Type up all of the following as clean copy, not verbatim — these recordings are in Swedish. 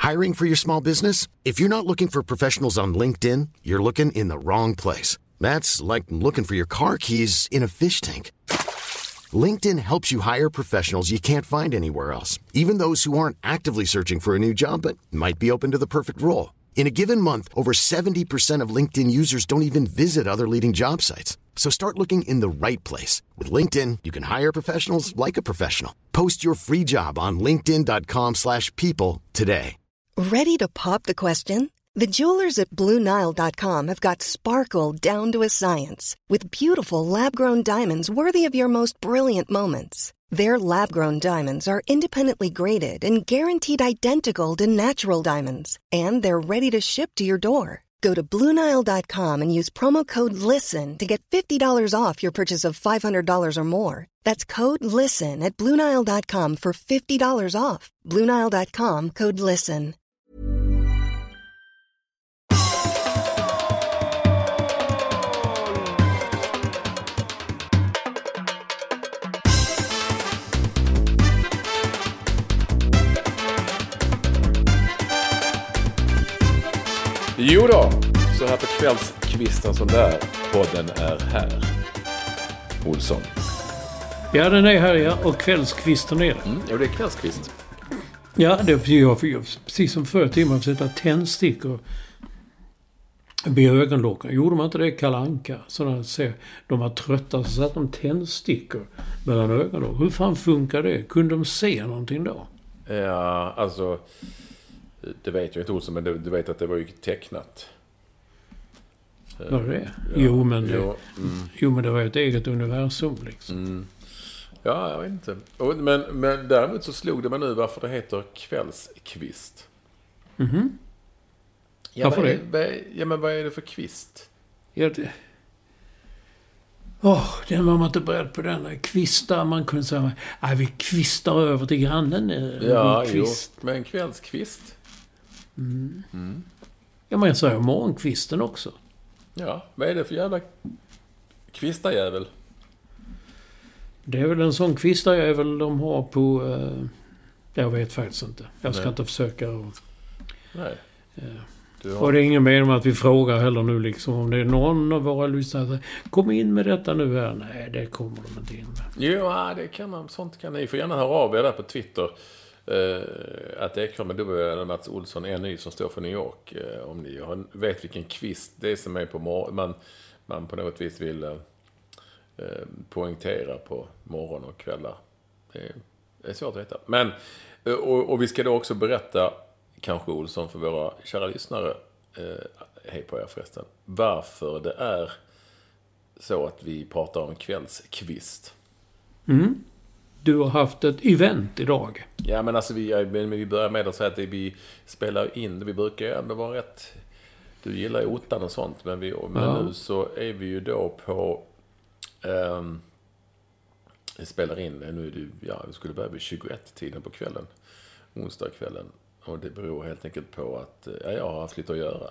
Hiring for your small business? If you're not looking for professionals on LinkedIn, you're looking in the wrong place. That's like looking for your car keys in a fish tank. LinkedIn helps you hire professionals you can't find anywhere else, even those who aren't actively searching for a new job but might be open to the perfect role. In a given month, over 70% of LinkedIn users don't even visit other leading job sites. So start looking in the right place. With LinkedIn, you can hire professionals like a professional. Post your free job on linkedin.com/people today. Ready to pop the question? The jewelers at BlueNile.com have got sparkle down to a science with beautiful lab-grown diamonds worthy of your most brilliant moments. Their lab-grown diamonds are independently graded and guaranteed identical to natural diamonds, and they're ready to ship to your door. Go to BlueNile.com and use promo code LISTEN to get $50 off your purchase of $500 or more. That's code LISTEN at BlueNile.com for $50 off. BlueNile.com, code LISTEN. Jo då, så här på kvällskvisten som där podden är här. Olsson. Ja, den är här, ja. Och kvällskvisten är det. Ja, det är kvällskvist. Ja, det är jag precis som förra timmen att sätta tändstickor vid ögonlocken. Gjorde man inte det i Kalle Anka? Så när de var trötta så satt de tändstickor mellan ögonlocken. Hur fan funkar det? Kunde de se någonting då? Ja, alltså... Det vet jag inte Olsson, men du vet att det var ju tecknat. Var det? Ja, jo, men det var ett eget universum liksom. Ja, jag vet inte. Men däremot så slog det mig nu varför det heter kvällskvist. Ja, varför det? Ja, men vad är det för kvist? Ja, det... den var man inte beredd på den. Kvistar, man kunde säga, vi kvistar över till grannen. Ja, jo, men kvällskvist. Ja, men jag säger morgonkvisten också. Ja, vad är det för jävla kvistarjävel? Det är väl en sån kvistarjävel de har på... jag vet faktiskt inte. Jag ska inte försöka... Nej. Och det är ingen mening med att vi frågar heller nu liksom om det är någon av våra lyssnare. Kom in med detta nu här. Nej, det kommer de inte in med. Jo, det kan man. Sånt kan ni. Får gärna höra av er där på Twitter. Att Ekholm med W eller Mats Olsson är ny som står för New York. Om ni vet vilken kvist det är som är på man på något vis vill poängtera på morgon och kvällar. Det är svårt att veta. Men, och vi ska då också berätta, kanske Olsson, för våra kära lyssnare, hej på er förresten, varför det är så att vi pratar om kvällskvist. Du har haft ett event idag. Ja, men alltså vi börjar med att säga att vi spelar in. Vi brukar ändå vara rätt... Du gillar ju ottan och sånt, men nu så är vi ju då på... spelar in. Nu är det, vi skulle börja vid 21-tiden på kvällen. Onsdagskvällen. Och det beror helt enkelt på att jag har haft lite att göra.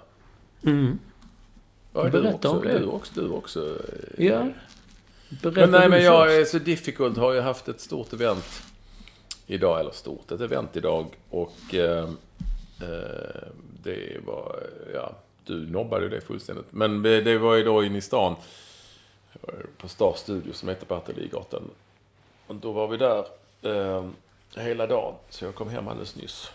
Ja, berätta om det. Du också. Ja. Men jag är så difficult. Har ju haft ett stort event idag, och det var, du nobbade ju det fullständigt. Men det var ju då inne i stan på Star Studio som heter på Ateliergatan. Och då var vi där hela dagen, så jag kom hem alldeles nyss.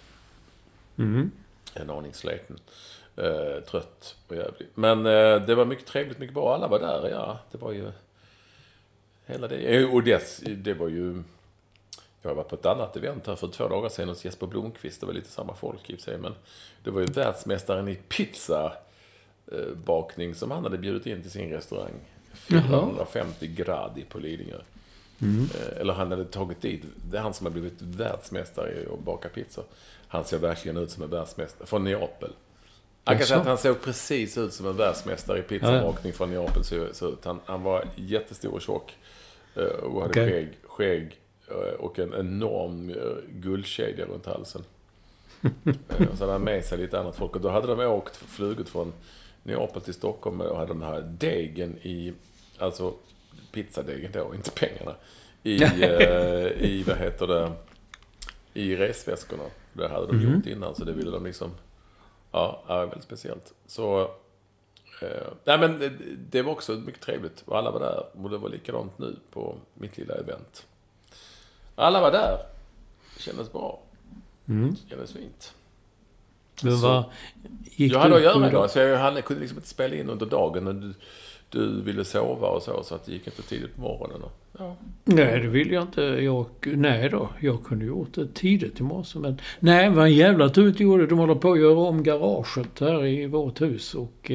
En aning sliten, trött och jävlig. Men det var mycket trevligt, mycket bra. Alla var där, det var ju hela det. Och det var ju... Jag har varit på ett annat event här för 2 dagar sedan hos Jesper Blomqvist. Det var lite samma folk i och för sig, men det var ju världsmästaren i pizzabakning som han hade bjudit in till sin restaurang. 450 grader på Lidingö. Eller han hade tagit dit. Det är han som har blivit världsmästare i att baka pizza. Han ser verkligen ut som en världsmästare från Neapel. Jag kan säga att han såg precis ut som en världsmästare i pizzabakning från Neapel. Så han var jättestor och tjock och hade skägg och en enorm guldkedja runt halsen. Så hade han med sig lite annat folk. Och då hade de flugit från Neapel till Stockholm och hade den här degen i, alltså pizzadegen då, inte pengarna, i vad heter det, i resväskorna. Det hade de gjort innan, så det ville de liksom... Ja, det var väldigt speciellt. Så... nej, men det var också mycket trevligt. Och alla var där. Och det var likadant nu på mitt lilla event. Alla var där. Det kändes bra. Det kändes fint. Men vad gick jag hade att göra idag? idag, så jag kunde liksom inte spela in under dagen. Och du ville sova och så att det gick inte tidigt på morgonen. Och, ja. Nej, det vill jag inte. Jag kunde gjort det tidigt i morse. Men nej, vad en jävla tur inte gjorde. De håller på att göra om garaget här i vårt hus. Och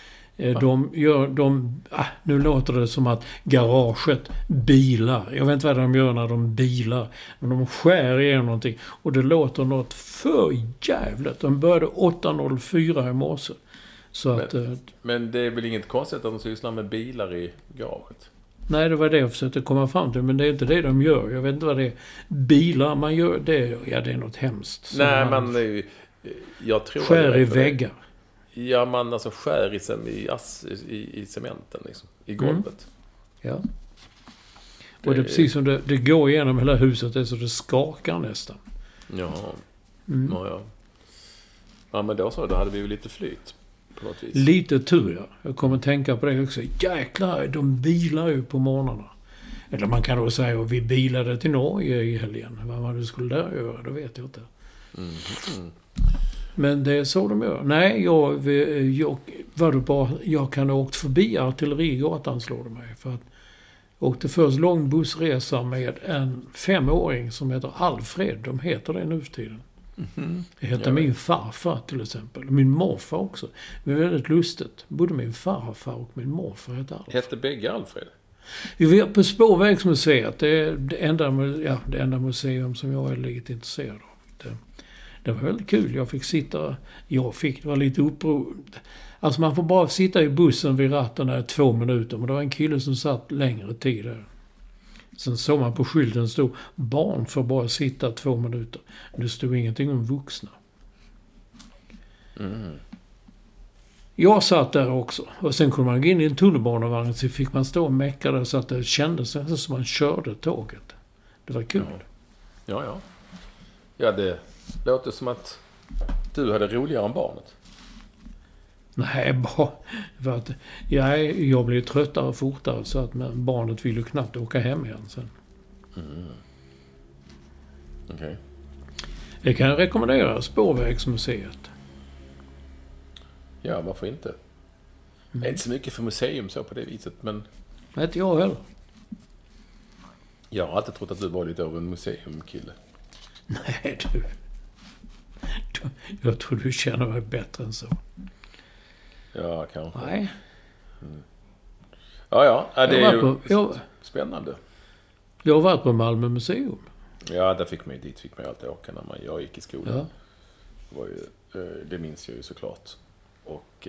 nu låter det som att garaget bilar. Jag vet inte vad de gör när de bilar. Men de skär igenom någonting. Och det låter något för jävligt. De började 8:04 i morse. Så men det är väl inget konstigt att de sysslar med bilar i garaget? Nej, det var det jag försökte komma fram till. Men det är inte det de gör. Jag vet inte vad det är. Bilar man gör, det är något hemskt. Nej, men jag tror... Skär i väggar. Ja, man alltså skär i cementen liksom. I golvet. Ja. Och det är precis som det går igenom hela huset. Det är så det skakar nästan. Ja. Ja, men då hade vi ju lite flyt. På något vis. Lite tur, ja. Jag kommer att tänka på det också. Jäklar, de bilar ju på morgnarna. Eller man kan då säga att vi bilade till Norge i helgen. Vad man skulle där göra, det vet jag inte. Men det är så de gör. Nej, jag kan ha åkt förbi Artillerigatan, slår det mig. För att jag åkte först lång bussresa med en 5-åring som heter Alfred. De heter det nu för tiden. Det heter min farfar till exempel. Min morfar också. Det är väldigt lustigt. Både min farfar och min morfar heter Alfred. Hette bägge Alfred? Vi var på Spårvägsmuseet. Det är det enda museum som jag är lite intresserad av. Det var väldigt kul. Jag fick sitta... Det var lite uppror. Alltså man får bara sitta i bussen vid ratten där 2 minuter. Men det var en kille som satt längre tid där. Sen såg man på skylten stod barn får bara sitta 2 minuter. Det stod ingenting om vuxna. Jag satt där också. Och sen kunde man gå in i en tunnelbanevagn, så fick man stå och mecka där så att det kändes som man körde tåget. Det var kul. Ja, det låter som att du hade roligare än barnet. Nej, bara för att jag blev tröttare fortare, så att barnet ville knappt åka hem igen sen. Okej. Det kan jag rekommendera, Spårvägsmuseet. Ja, varför inte? Det är inte så mycket för museum så på det viset, men... Nej, inte jag heller. Jag har alltid trott att du var lite av en museumkille. Nej, du. Jag tror du känner mig bättre än så. Ja, kanske. Nej. Ja, det är ju spännande. Jag har varit på Malmö museum. Ja, där fick man alltid åka när jag gick i skolan. Ja. Det minns jag ju såklart. Och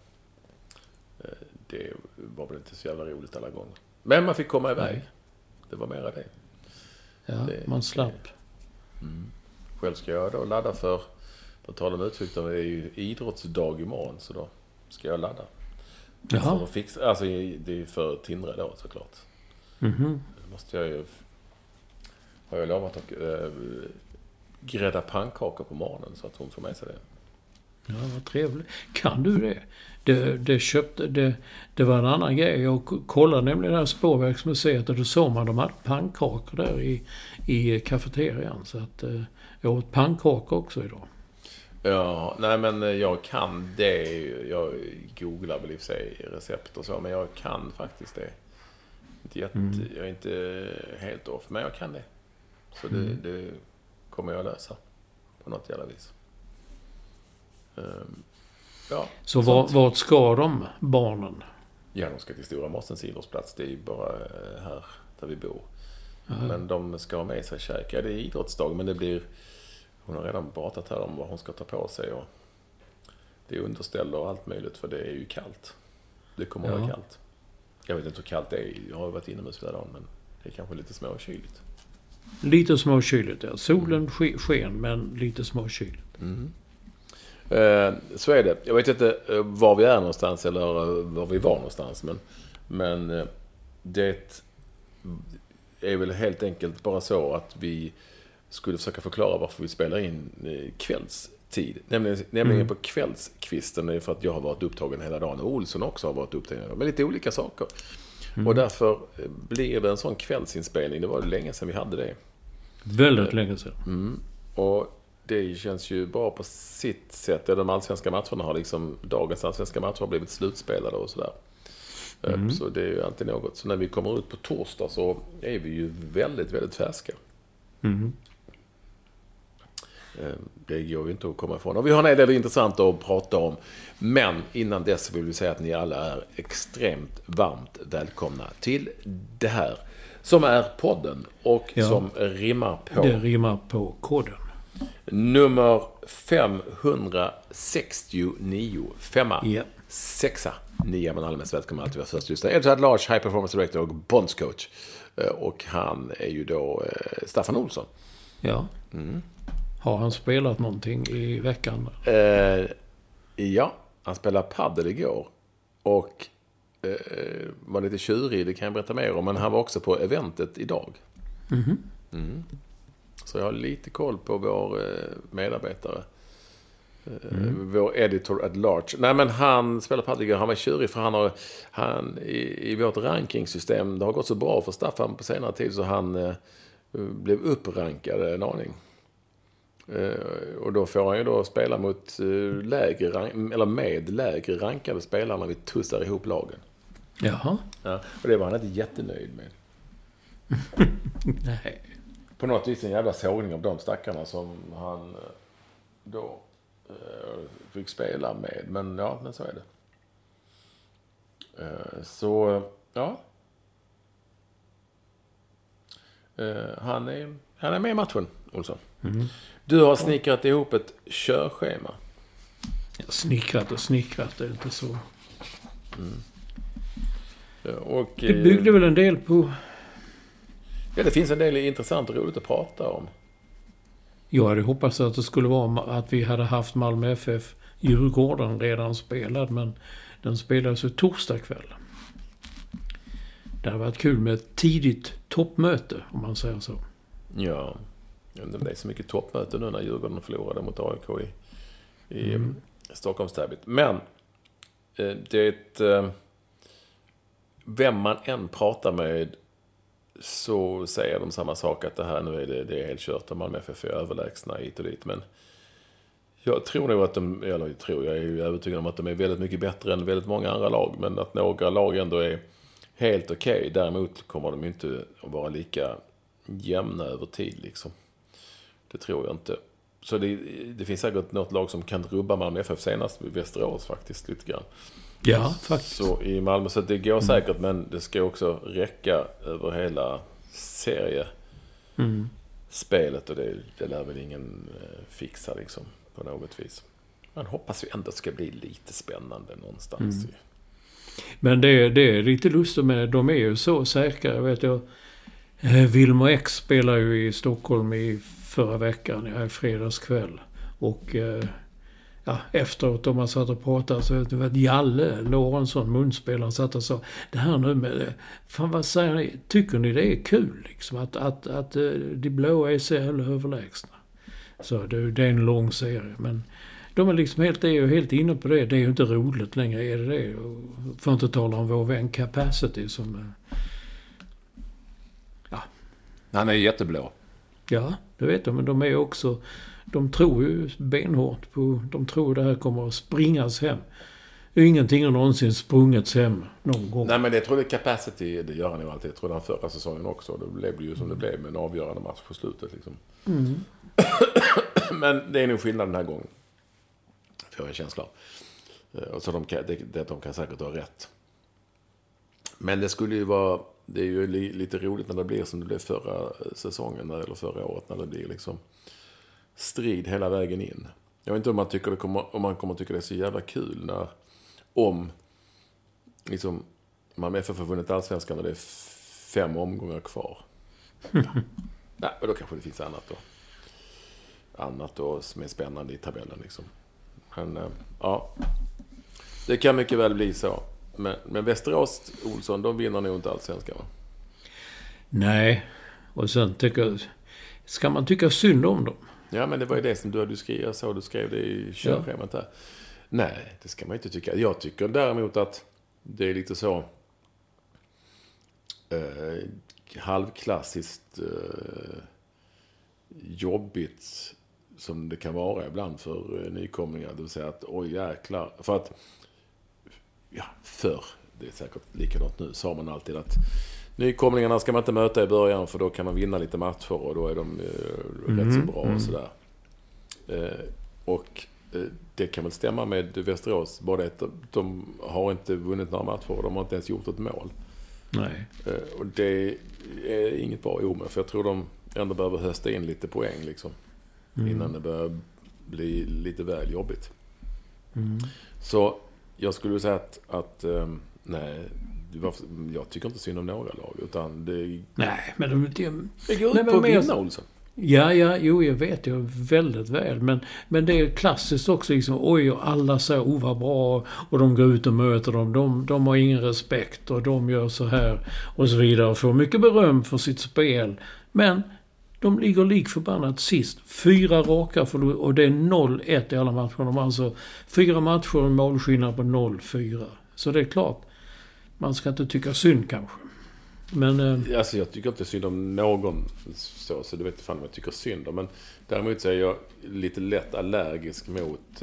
det var väl inte så jävla roligt alla gånger. Men man fick komma iväg. Nej. Det var mera det. Ja, man slapp. Själv ska jag då ladda för, på tal om utflykter, det är ju idrottsdag imorgon, så då ska jag ladda. Jaha. Alltså det är för Tindre då såklart. Måste jag ju... Har jag lovat att grädda pannkakor på morgonen så att hon får med sig det. Ja, vad trevligt. Kan du det? Det var en annan grej. Jag kollade nämligen det här Spårvägsmuseet och då såg man de hade pannkakor där i kafeterian. Så att jag åt pannkakor också idag. Ja, nej men jag kan det. Jag googlar väl i sig recept och så, men jag kan faktiskt det. Jag är inte helt off, men jag kan det. Så det kommer jag lösa på något jävla vis. Ja, så vart ska de, barnen? Ja, de ska till Stora Mossens idrottsplats. Det är ju bara här där vi bor. Men de ska ha med sig käka. Det är idrottsdag, men det blir... Hon har redan pratat här om vad hon ska ta på sig. Och det är underställ och allt möjligt, för det är ju kallt. Det kommer att vara kallt. Jag vet inte hur kallt det är. Jag har varit inomhus hela dagen, men det är kanske lite småkyligt. Lite småkyligt, ja. Solen sken, men lite småkyligt. Så är det. Jag vet inte var vi är någonstans eller var vi var någonstans, men det är väl helt enkelt bara så att vi skulle försöka förklara varför vi spelar in kvällstid. Nämligen på kvällskvisten, är för att jag har varit upptagen hela dagen och Olsson också har varit upptagen med lite olika saker. Och därför blir det en sån kvällsinspelning. Det var länge sedan vi hade det. Väldigt länge sedan. Och det känns ju bra på sitt sätt. De allsvenska matcherna har liksom, dagens allsvenska matcher har blivit slutspelade och sådär. Så det är ju alltid något. Så när vi kommer ut på torsdag så är vi ju väldigt, väldigt färska. Det går ju inte att komma ifrån. Och vi har en del intressant att prata om. Men innan dess vill vi säga att ni alla är extremt varmt välkomna till det här. Som är podden och som rimmar på... Det rimmar på koden. Nummer 569. 6. 9, men allmänt välkomna alltid vara först lyssnare. Edge Large, High Performance Director och Bondscoach. Och han är ju då Staffan Olsson. Ja. Har han spelat någonting i veckan? Ja, han spelade paddel igår. Och var lite tjurig, det kan jag berätta mer om. Men han var också på eventet idag. Så jag har lite koll på vår medarbetare. Vår editor at large. Nej, men han spelar paddel igår. Han var tjurig för han i vårt rankingsystem, det har gått så bra för Staffan på senare tid så han blev upprankad en aning. Och då får han ju då spela mot med lägre rankade spelare när vi tussar ihop lagen. Jaha. Ja, och det var han inte jättenöjd med. Nej. På något vis en jävla sågning av de stackarna som han då fick spela med. Men ja, men så är det. Så, ja. Han är med i matchen, Olsson. Du har snickrat ihop ett körschema. Ja, snickrat, det är inte så. Och, det byggde väl en del på... Ja, det finns en del intressant och roligt att prata om. Jag hade hoppats att det skulle vara att vi hade haft Malmö FF Djurgården redan spelad, men den spelades ju torsdag kväll. Det har varit kul med ett tidigt toppmöte, om man säger så. Ja, det blev så mycket toppmöte nu när Djurgården förlorade mot AIK i Stockholmsderbyt. Men vem man än pratar med så säger de samma sak, att det här nu är det är helt kört och Malmö FF är överlägsna hit och dit. Men jag tror nog att jag är ju övertygad om att de är väldigt mycket bättre än väldigt många andra lag, men att några lag ändå är helt okej. Däremot kommer de inte att vara lika jämna över tid liksom. Det tror jag inte. Så det finns säkert något lag som kan rubba Malmö FF, senast i Västerås faktiskt lite grann. Ja, faktiskt. Så i Malmö, så det går säkert, men det ska också räcka över hela seriespelet och det lär väl ingen fixa liksom på något vis. Man hoppas ju ändå ska bli lite spännande någonstans. Men det är lite lustigt med, de är ju så säkra, jag vet jag. Wilmer X spelar ju i Stockholm i förra veckan, i fredagskväll. Och efteråt de har satt och pratat så det var Jalle Lorentzon, munspelaren, satt och sa det här nu med, fan vad säger ni, tycker ni det är kul liksom att de blåa är så jävla överlägsna? Så det är en lång serie, men de är liksom helt inne på det. Det är ju inte roligt längre, är det? Och får inte tala om vår vän Capacity som... Han är jätteblå. Ja, det vet de. Men de är också... De tror ju benhårt på... De tror det här kommer att springas hem. Ingenting har någonsin sprungits hem någon gång. Nej, men det tror jag Capacity, det gör han ju alltid. Jag tror han förra säsongen också. Det blev ju som det blev med en avgörande match på slutet liksom. Men det är nog skillnad den här gången. Får jag en känsla av. Och så de kan säkert ha rätt. Men det skulle ju vara... Det är ju lite roligt när det blir som det blev förra säsongen eller förra året, när det blir liksom strid hela vägen in. Jag vet inte om man kommer tycka det är så jävla kul om liksom man FF har vunnit allsvenskan och det är 5 omgångar kvar. Ja. Nej, och då kanske det finns annat då som är spännande i tabellen liksom. Men ja, det kan mycket väl bli så. Men Västerås, Olsson, de vinner nog inte allsvenskan, va? Nej, och sen tycker jag... ska man tycka synd om dem? Ja, men det var ju det som du skrev. Jag såg du skrev det i körschemat där. Nej, det ska man inte tycka. Jag tycker däremot att det är lite så halvklassiskt jobbigt som det kan vara ibland för nykomlingar. Det vill säga att, oj jäklar. För att, förr, det är säkert likadant nu, sa man alltid att nykomlingarna ska man inte möta i början för då kan man vinna lite matcher och då är de rätt så bra och sådär. Och det kan väl stämma med Västerås. Bara att de har inte vunnit några matcher och de har inte ens gjort ett mål. Nej. Och det är inget bra med, för jag tror de ändå behöver hösta in lite poäng liksom, innan det börjar bli lite väl jobbigt. Så jag skulle säga att nej, jag tycker inte synd om några lag, utan det... Nej, men det går ut på att vinna, Olsson. Jo, jag vet jag väldigt väl. Men det är klassiskt också liksom, oj, och alla säger, vad bra, och de går ut och möter dem. De har ingen respekt och de gör så här och så vidare och får mycket beröm för sitt spel. Men de ligger likförbannat sist. 4 raka förlust, och det är 0-1 i alla matcher. De har alltså 4 matcher och målskillnad på 0-4. Så det är klart, man ska inte tycka synd kanske. Men, alltså jag tycker inte synd om någon så det vet inte fan om jag tycker synd om. Men däremot så är jag lite lätt allergisk mot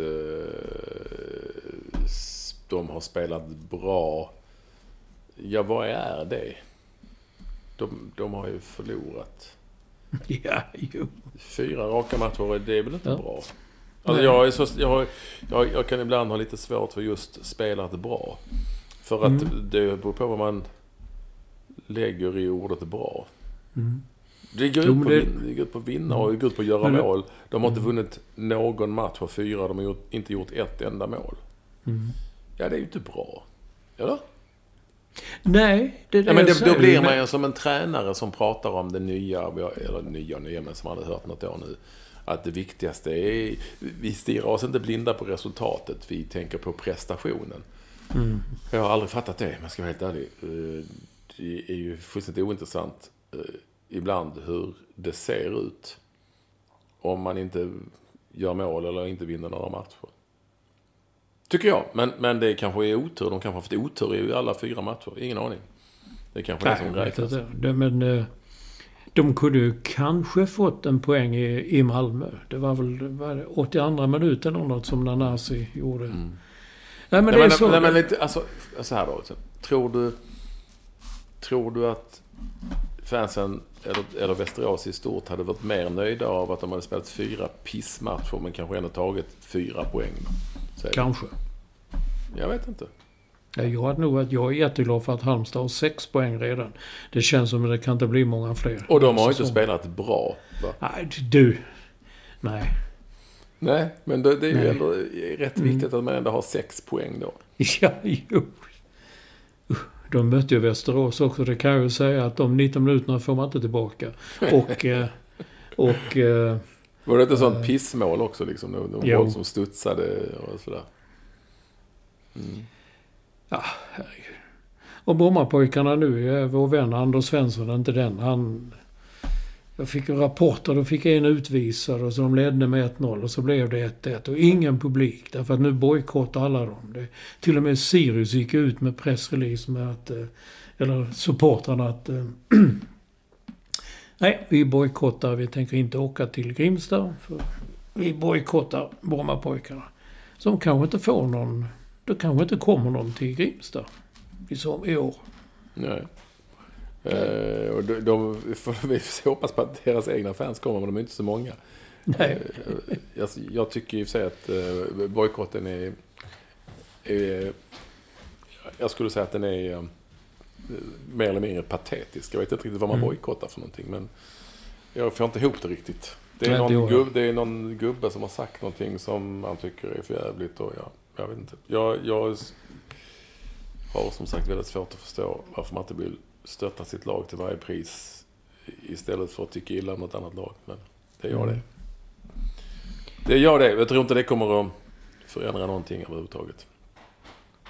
de har spelat bra. Ja, vad är det? De har ju förlorat. Ja, jo. 4 raka matcher, det är väl inte bra? Alltså jag kan ibland ha lite svårt för just spelat bra. För att det beror på vad man lägger i ordet bra. Det går ut på att vinna och det går ut på att göra mål. De har inte vunnit någon match av 4. De har inte gjort ett enda mål. Ja, det är ju inte bra. Eller? Nej, det är det men jag säger. Då blir man ju som en tränare som pratar om det nya, men som hade hört något år nu. Att det viktigaste är, vi stirrar oss inte blinda på resultatet, vi tänker på prestationen. Jag har aldrig fattat det, men ska vara helt ärlig. Det är ju fullständigt ointressant ibland hur det ser ut om man inte gör mål eller inte vinner några matcher. Tycker jag. Men det kanske är otur. De kanske har haft otur i alla 4 matcher. Ingen aning. Det kanske är som räknas. Men de kunde ju kanske fått en poäng i Malmö. Det var väl 82 minuten eller något som Nanasi gjorde. Nej, men det är så. Men lite, alltså, så här då. Tror du att fansen eller Västerås i stort hade varit mer nöjda av att de hade spelat 4 pissmatcher men kanske ändå tagit 4 poäng? Kanske. Jag vet inte. Jag är jätteglad för att Halmstad har 6 poäng redan. Det känns som att det kan inte bli många fler. Och de har inte spelat bra, va? Nej. Nej, men det är ju ändå rätt viktigt att man ändå har 6 poäng då. Ja, jo. De mötte ju Västerås också. Det kan jag ju säga att de 19 minuterna får man inte tillbaka. Och var det inte sånt pissmål också liksom? De mål som studsade och sådär. Ja, herregud. Och Brommapojkarna nu, vår vän Anders Svensson, inte den. Jag fick en rapport och då fick jag en utvisad och så de ledde med 1-0 och så blev det 1-1 och ingen publik därför att nu bojkottar alla dem. Till och med Sirius gick ut med pressrelease med att, eller supportrarna att nej, vi bojkottar, vi tänker inte åka till Grimsta för vi bojkottar Brommapojkarna. Som kanske inte får någon, då kanske inte kommer någon till Grimsta i år. Nej. Och vi hoppas på att deras egna fans kommer, men de är inte så många. Nej. Jag tycker i och för sig att bojkotten är jag skulle säga att den är mer eller mindre patetisk. Jag vet inte riktigt vad man bojkottar för någonting, men jag får inte ihop det riktigt. Det är någon gubbe som har sagt någonting som man tycker är för jävligt och jag vet inte. Jag har som sagt väldigt svårt att förstå varför man inte vill stötta sitt lag till varje pris istället för att tycka illa om något annat lag. Men det gör det. Det gör det. Jag tror inte det kommer att förändra någonting överhuvudtaget.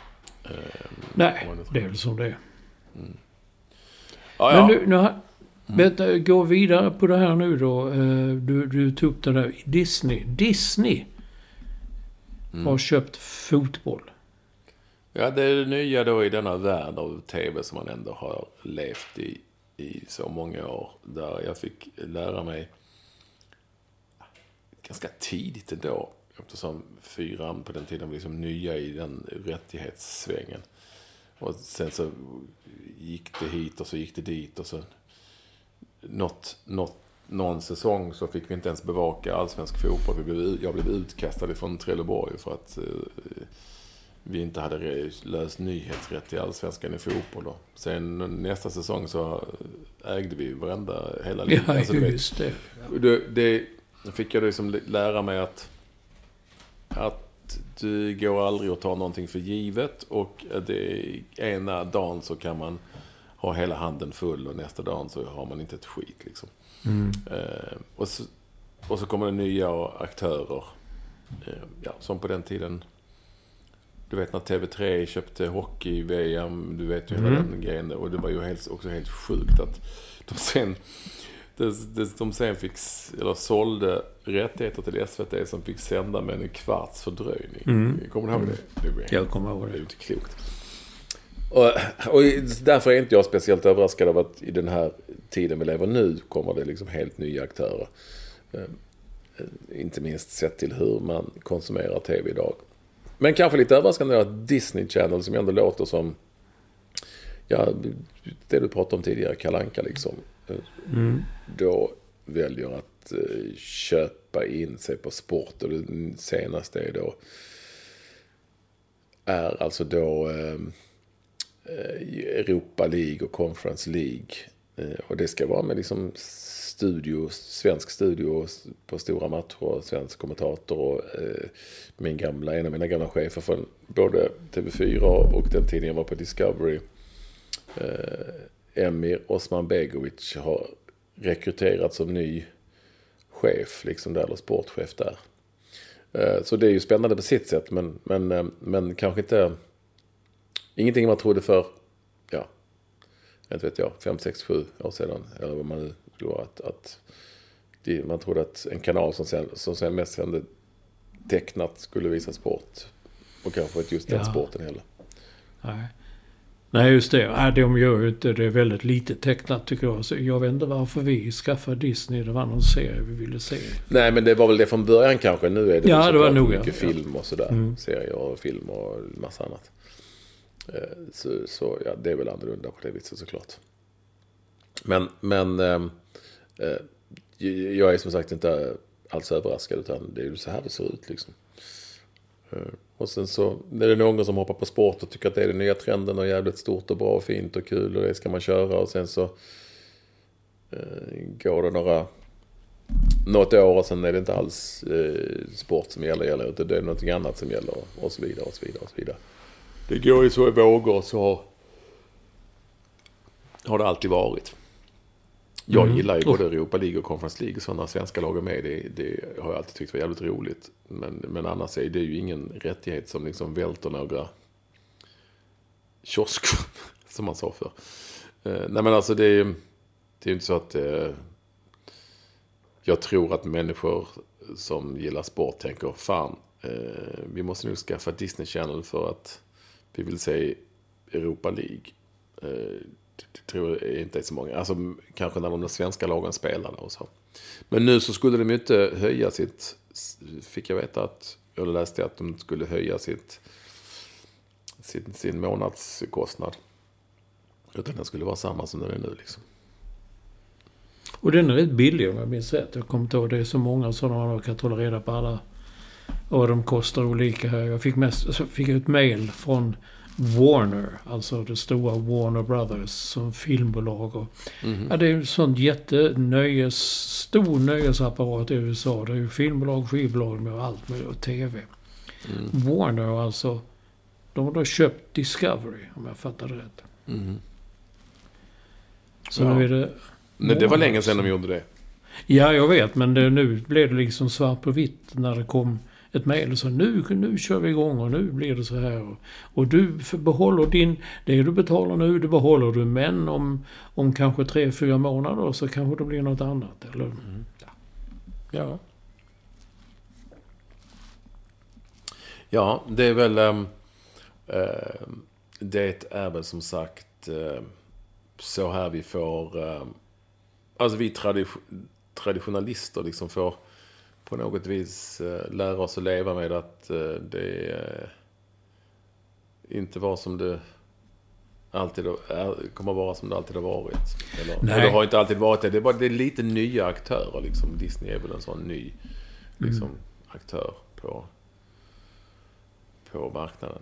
Nej, det är väl som det är. Ja, men Men gå vidare på det här nu då. Du tog upp det där Disney har köpt fotboll. Ja, det är det nya då i denna värld av tv som man ändå har levt i så många år. Där jag fick lära mig ganska tidigt ändå. Eftersom 4 på den tiden var liksom nya i den rättighetssvängen. Och sen så gick det hit och så gick det dit. Och så någon säsong så fick vi inte ens bevaka allsvensk fotboll. Jag blev utkastad från Trelleborg för att vi inte hade löst nyhetsrätt i allsvenskan i fotboll då. Sen nästa säsong så ägde vi hela livet. Ja, alltså, just det fick jag liksom lära mig att det går aldrig att ta någonting för givet, och ena dagen så kan man ha hela handen full och nästa dag så har man inte ett skit liksom. Och så kommer det nya aktörer som på den tiden, du vet när TV3 köpte hockey-VM, du vet ju hela den grejen, och det var ju också helt sjukt att de sen fick, eller sålde rättigheter till SVT som fick sända med en kvarts fördröjning. Kommer du ihåg det? Jag kommer ihåg det. Det är ju inte klokt. Och därför är inte jag speciellt överraskad av att i den här tiden vi lever nu kommer det liksom helt nya aktörer. Inte minst sett till hur man konsumerar tv idag. Men kanske lite överraskande är att Disney Channel, som ändå låter som det du pratade om tidigare, Kalle Anka liksom, då väljer att köpa in sig på sport. Och det senaste är alltså då Europa League och Conference League. Och det ska vara med liksom svensk studio på stora matcher, svensk kommentator och en av mina gamla chefer från både TV4 och den tiden jag var på Discovery, Emir Osman Begovic, har rekryterats som ny chef liksom där, eller sportchef där. Så det är ju spännande på sitt sätt, men kanske inte ingenting man trodde för inte vet jag, 5, 6, 7 år sedan, eller vad man nu tror att man trodde att en kanal som sen mest sände tecknat skulle visa sport, och kanske inte just den sporten heller. Nej, just det. De gör ju inte det, är väldigt lite tecknat tycker jag. Så jag vet inte varför vi skaffade Disney. Det var någon serie vi ville se. Nej, men det var väl det från början kanske. Nu är det det var nog mycket film och sådär. Serier och film och massa annat. Så det är väl annorlunda på det viset såklart. Men jag är som sagt inte alls överraskad, utan det är ju så här det ser ut liksom. Och sen så är det någon som hoppar på sport och tycker att det är den nya trenden och jävligt stort och bra och fint och kul, och det ska man köra, och sen så går det något år och sen är det inte alls sport som gäller, utan det är något annat som gäller, och så vidare och så vidare och så vidare. Det går ju så i vågor, så har det alltid varit. Jag gillar ju både Europa League och Conference League, och sådana svenska lag är med. Det har jag alltid tyckt var jävligt roligt. Men annars är det ju ingen rättighet som liksom välter några kiosker, som man sa för. Nej, men alltså det är ju inte så att jag tror att människor som gillar sport tänker, fan, vi måste nu skaffa Disney Channel för att vi vill se Europa League. Det tror jag inte är så många. Alltså kanske när de svenska lagen spelar och så. Men nu så skulle de ju inte höja fick jag veta eller läste att de skulle höja sin månadskostnad. Utan den skulle vara samma som den är nu liksom. Och den är rätt billig om jag minns rätt. Jag kommer inte ihåg, det är så många sådana man kan hålla reda på alla. Och de kostar olika här. Jag fick ett mejl från Warner, alltså det stora Warner Brothers som filmbolag. Och, det är ju sånt stor nöjesapparat i USA. Det är ju filmbolag, skivbolag med allt med och tv. Warner alltså, de har då köpt Discovery, om jag fattar det rätt. Så nu är det... Men det var länge sedan de gjorde det. Ja, jag vet, men nu blev det liksom svart på vitt när det kom ett mejl och sa nu kör vi igång och nu blir det så här. Och du behåller det du betalar nu, det behåller du, men om kanske 3-4 månader så kanske det blir något annat. Eller, Ja. Ja, det är väl... det är väl som sagt så här vi får... alltså vi traditionalister liksom får på något vis lära oss att leva med att det inte var som det alltid kommer vara som det alltid har varit. Eller det har inte alltid varit det. Det är lite nya aktörer liksom. Disney är väl en sån ny liksom, aktör på marknaden.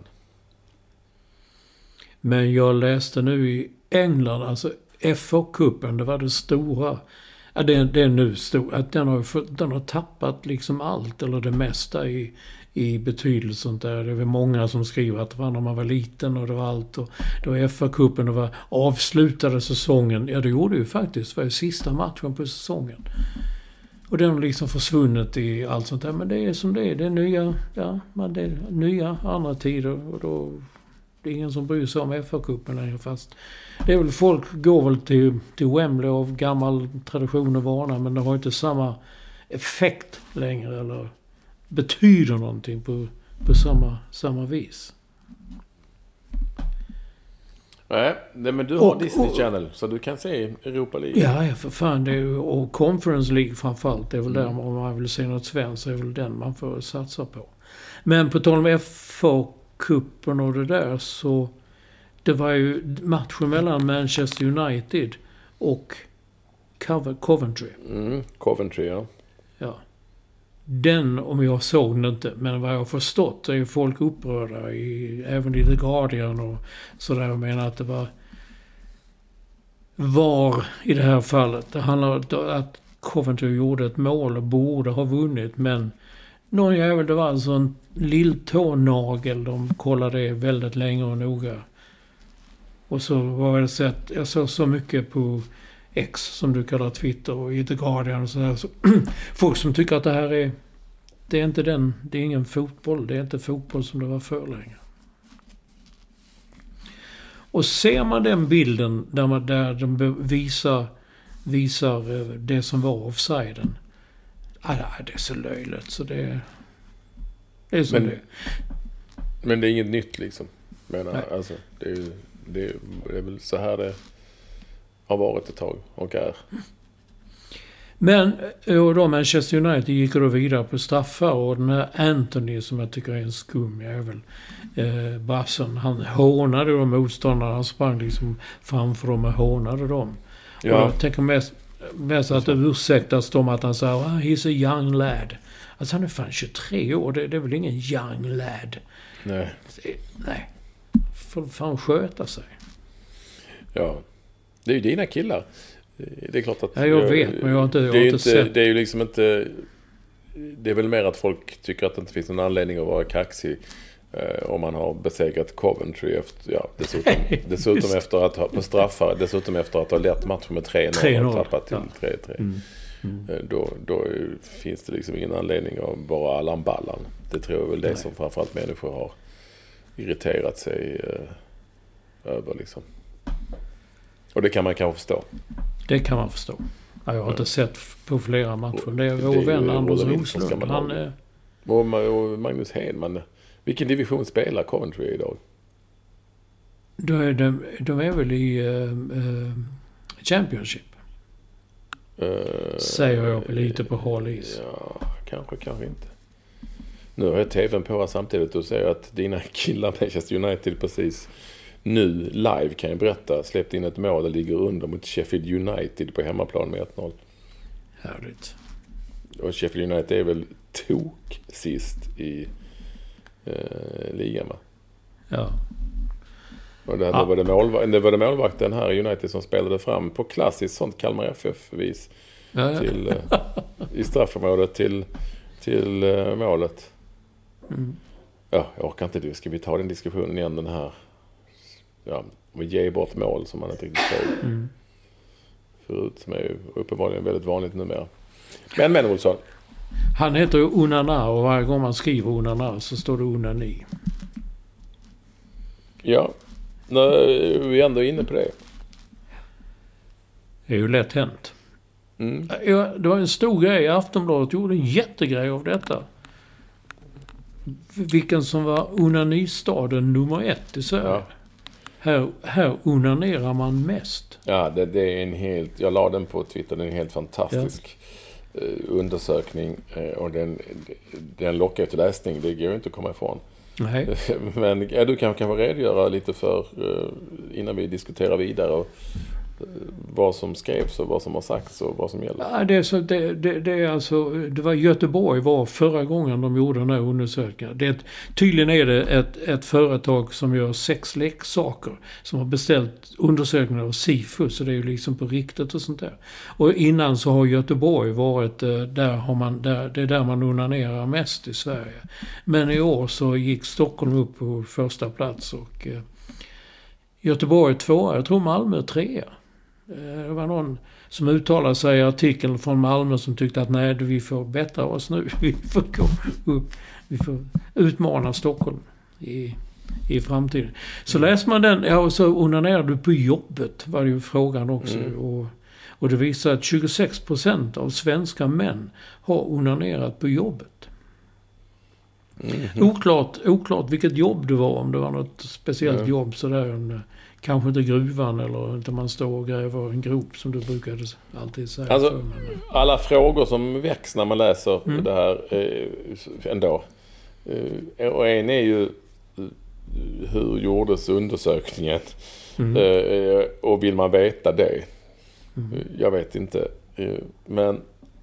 Men jag läste nu i England, alltså FA-cupen, det var det stora. Ja, det är nu stor, att den har tappat liksom allt eller det mesta i betydelsen där. Det var många som skriver att det var när man var liten och det var allt. Och då FA-cupen och var avslutade säsongen. Ja, det gjorde ju faktiskt. Det var ju sista matchen på säsongen. Och den har liksom försvunnit i allt sånt där. Men det är som det är. Det är nya andra tider. Och då det är ingen som bryr sig om FA-cupen längre, fast det är väl folk går väl till Wembley av gammal tradition och vana, men det har inte samma effekt längre eller betyder någonting på samma vis. Nej, men du har Disney Channel så du kan se Europa League. Ja, för fan. Det är ju, och Conference League framförallt. Det är väl där om man vill se något svenskt så är väl den man får satsa på. Men på tal om FA-cupen och det där, så det var ju matchen mellan Manchester United och Coventry. Coventry, ja. Ja. Den, om jag såg den inte, men vad jag har förstått är ju folk upprörda även i The Guardian och sådär. Jag menar att det var i det här fallet. Det handlar om att Coventry gjorde ett mål och borde ha vunnit, men någon jävel, det var alltså en lilltånagel. De kollade väldigt länge och noga. Och så var det sett, jag såg så mycket på X, som du kallar Twitter, och i The Guardian och sådär. Så folk som tycker att det här det är inte det är ingen fotboll. Det är inte fotboll som det var förr längre. Och ser man den bilden där de visar det som var offsiden. Det är så löjligt så det är så det. Men det är inget nytt liksom. Alltså, det är väl så här det har varit ett tag och är. Men då Manchester United gick då vidare på straffar, och den här Anthony, som jag tycker är en skum jävel, brassen, han hånade de motståndarna, han sprang liksom framför dem och hånade dem. Ja. Och jag tänker mest att det ursäktas dem att han sa he's a young lad. Alltså han är fan 23 år, det är väl ingen young lad. Nej. Nej. Får fan sköta sig. Ja. Det är ju dina killar. Det är klart att... Ja, jag vet, men jag har inte sett. Det är ju liksom inte... Det är väl mer att folk tycker att det inte finns någon anledning att vara kaxig om man har besegrat Coventry dessutom efter att ha på straffar, dessutom efter att ha lett matchen med 3-0 och tappat till 3-3. Då finns det liksom ingen anledning att vara Allan Ballan. Det tror jag väl det som framförallt människor har irriterat sig över liksom. Och det kan man kanske förstå. Det kan man förstå. Ja, jag har inte sett på flera matcher. Det är vår vän Anders Roslund. Och Magnus Hedman. Vilken division spelar Coventry idag? De är väl i Championship. Säger jag lite på hal is. Ja, kanske inte. Nu har jag tvn på här samtidigt och säger att dina killar Manchester United precis nu live, kan jag berätta, släppte in ett mål och ligger under mot Sheffield United på hemmaplan med 1-0. Härligt. Och Sheffield United är väl sist i ligan, va? Ja. Och det var det målvakten här i United som spelade fram på klassiskt sånt Kalmar FF-vis till i straffområdet till målet. Ja, jag orkar inte det. Ska vi ta den diskussionen igen, den här och ge bort mål som man inte riktigt såg förut, som är ju uppenbarligen väldigt vanligt numera. Men Olsson, Han heter ju Onana och varje gång man skriver Onana så står det Onani. Ja, nu är vi ändå inne på det. Det är ju lätt hänt. Mm. Ja, det var en stor grej. Aftonbladet gjorde en jättegrej av detta. Vilken som var onanistaden nummer 1 i Sverige. Ja. Här onanerar man mest. Ja, det är en helt... Jag la den på Twitter. Den är en helt fantastisk undersökning. Och den lockar till läsning. Det går ju inte att komma ifrån. Nej. Men du kan redogöra lite för innan vi diskuterar vidare och vad som skrevs och vad som har sagts och vad som gäller. Ja, det var Göteborg var förra gången de gjorde den här undersökningen. Tydligen är det ett företag som gör sexleksaker som har beställt undersökningar av SIFO, så det är ju liksom på riktigt och sånt där. Och innan så har Göteborg varit det är där man onanerar mest i Sverige. Men i år så gick Stockholm upp på första plats och Göteborg 2, jag tror Malmö 3. Det var någon som uttalade sig i artikeln från Malmö som tyckte att nej, vi får bättra oss nu. Vi får gå upp. Vi får utmana Stockholm i framtiden. Så läser man den, och så onanerar du på jobbet, var det ju frågan också. Och det visar att 26% av svenska män har onanerat på jobbet. Oklart vilket jobb det var, om det var något speciellt jobb sådär. Kanske inte gruvan eller inte man står och gräver en grop som du brukade alltid säga. Alltså, alla frågor som väcks när man läser det här ändå. Och en är ju hur gjordes undersökningen? Och vill man veta det? Jag vet inte. Men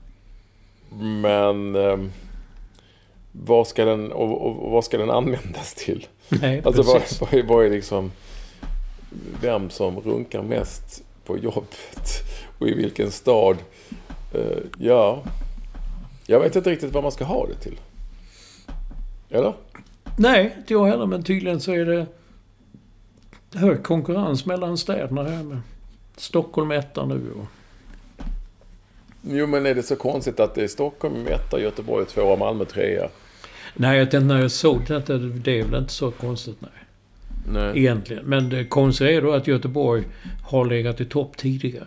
vad ska den användas till? Nej, alltså vad är liksom vem som runkar mest på jobbet och i vilken stad? Jag vet inte riktigt vad man ska ha det till. Eller? Nej, inte jag heller, men tydligen så är det hög konkurrens mellan städerna här med Stockholm 1 nu. Jo, men är det så konstigt att det är Stockholm 1, Göteborg 2, Malmö 3? Nej, jag tänkte när jag såg det är väl inte så konstigt, nej. Egentligen. Men det konstiga är då att Göteborg har legat i topp tidigare.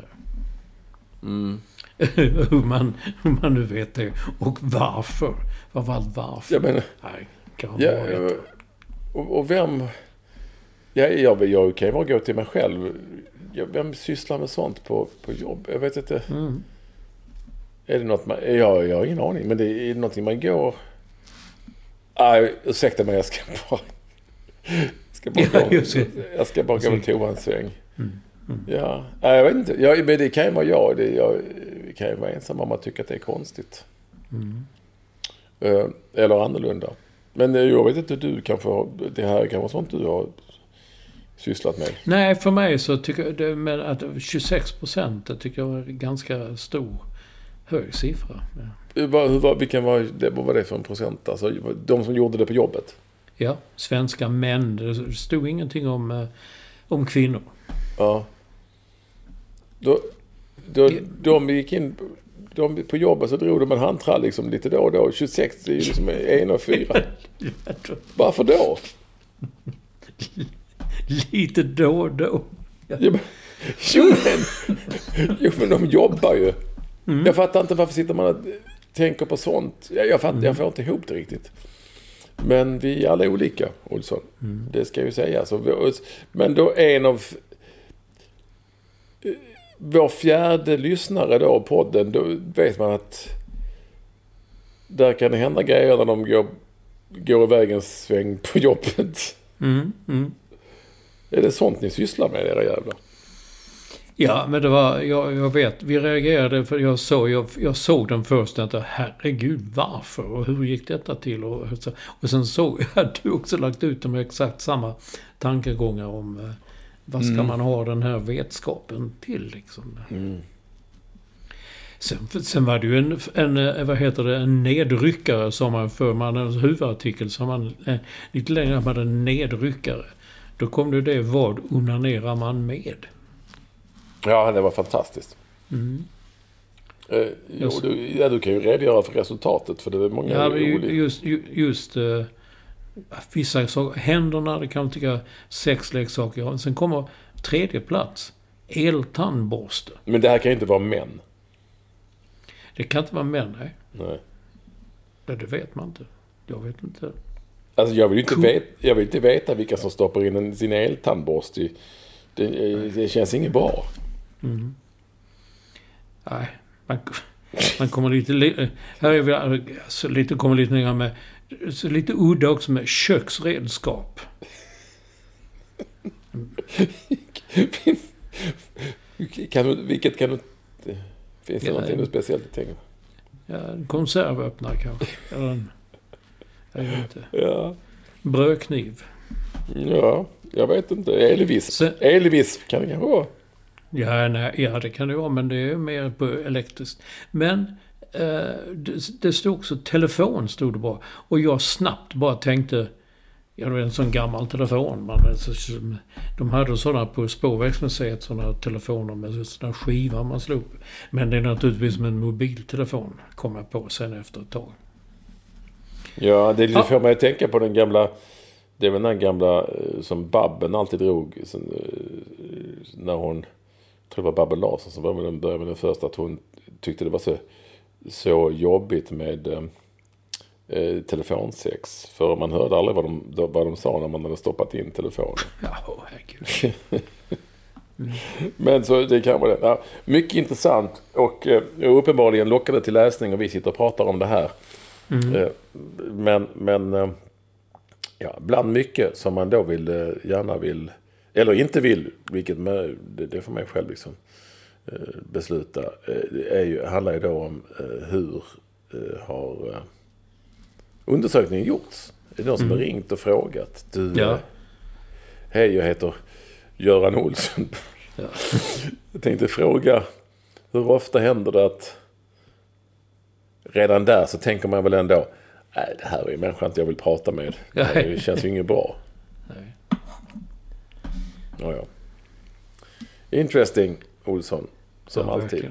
Hur man nu vet det. Och varför. Varför? Jag menar, nej, och vem... Jag kan bara gå till mig själv. Vem sysslar med sånt på jobb? Jag vet inte. Är det något man... Jag har ingen aning. Men det är någonting man går... ursäkta mig, jag ska bara gå med toa en sväng. Ja, jag vet inte. Men det kan ju vara jag kan ju vara ensam om att tycka att det är konstigt. Eller annorlunda. Men jag vet inte, du kanske det här kan vara sånt du har sysslat med. Nej, för mig så tycker jag det med att 26%, det tycker jag är en ganska stor hög siffra. Ja. Vad var det för en procent? Alltså, de som gjorde det på jobbet? Ja, svenska män. Det stod ingenting om kvinnor. Ja. De gick in på jobbet, så drog de en handtrall liksom lite då och då. 26 är ju liksom 1 och 4. Varför då? Lite då och då. Ja. Men de jobbar ju. Jag fattar inte varför sitter man och tänker på sånt. Jag får inte ihop det riktigt. Men vi är alla olika, Olsson. Det ska ju sägas. Men då en av vår fjärde lyssnare då, podden, då vet man att där kan det hända grejer när de går iväg en sväng på jobbet. Är det sånt ni sysslar med, era jävlar? Ja, men det var, jag vet, vi reagerade för jag såg den först och tänkte, herregud, varför? Och hur gick detta till? Och sen såg jag att du också lagt ut med exakt samma tankegångar om vad ska man ha den här vetskapen till, liksom. Sen var det ju en nedryckare som man för en huvudartikel som man lite längre hade en nedryckare. Då kom det vad onanerar man med? Ja, det var fantastiskt. Du kan ju redogöra för resultatet, för det är många olika. Vissa saker, händerna, det kan man tycka, sexleksaker. Sen kommer tredje plats, eltandborste. Men det här kan ju inte vara män. Det kan inte vara män, Nej. Det vet man inte. Jag vet inte. Alltså jag vill inte veta vilka som stoppar in sin eltandborste. Det känns inget bra. Mm. Nej, man kommer lite... Här är vi alltså, kommer lite ner med... Så lite udda också med köksredskap. Finns det någonting speciellt att tänka? Ja, en konservöppnare kanske. Eller jag vet inte. Ja. Brödkniv. Ja, jag vet inte. Elvisp kan det kanske vara. Ja, det kan det vara, men det är mer på elektriskt. Men det stod också telefon, stod det bara. Och jag snabbt bara tänkte, det var en sån gammal telefon. De hade sådana på Spårvägsmuseet, sådana telefoner med sådana skivar man slog. Men det är naturligtvis som en mobiltelefon, kom jag på sen efter ett tag. Ja, det får mig att tänka på den gamla... Det är väl den gamla som Babben alltid drog. När hon... Jag tror det var Babben Larsson som började med den första. Att hon tyckte det var så jobbigt med telefonsex. För man hörde aldrig vad de sa när man hade stoppat in telefonen. Ja, herregud. Men så det kan vara det. Ja, mycket intressant. Och uppenbarligen lockade till läsning och vi sitter och pratar om det här. Men ja, bland mycket som man då gärna vill eller inte vill, vilket det får man själv liksom besluta, handlar ju då om hur har undersökningen gjorts. Det är någon som har ringt och frågat. Hej, jag heter Göran Olsson. Ja. Jag tänkte fråga, hur ofta händer det att redan där så tänker man väl ändå, nej, det här är människan inte jag vill prata med. Det känns ju inget bra. Nej. Ja. Interesting, Olsson, som alltid.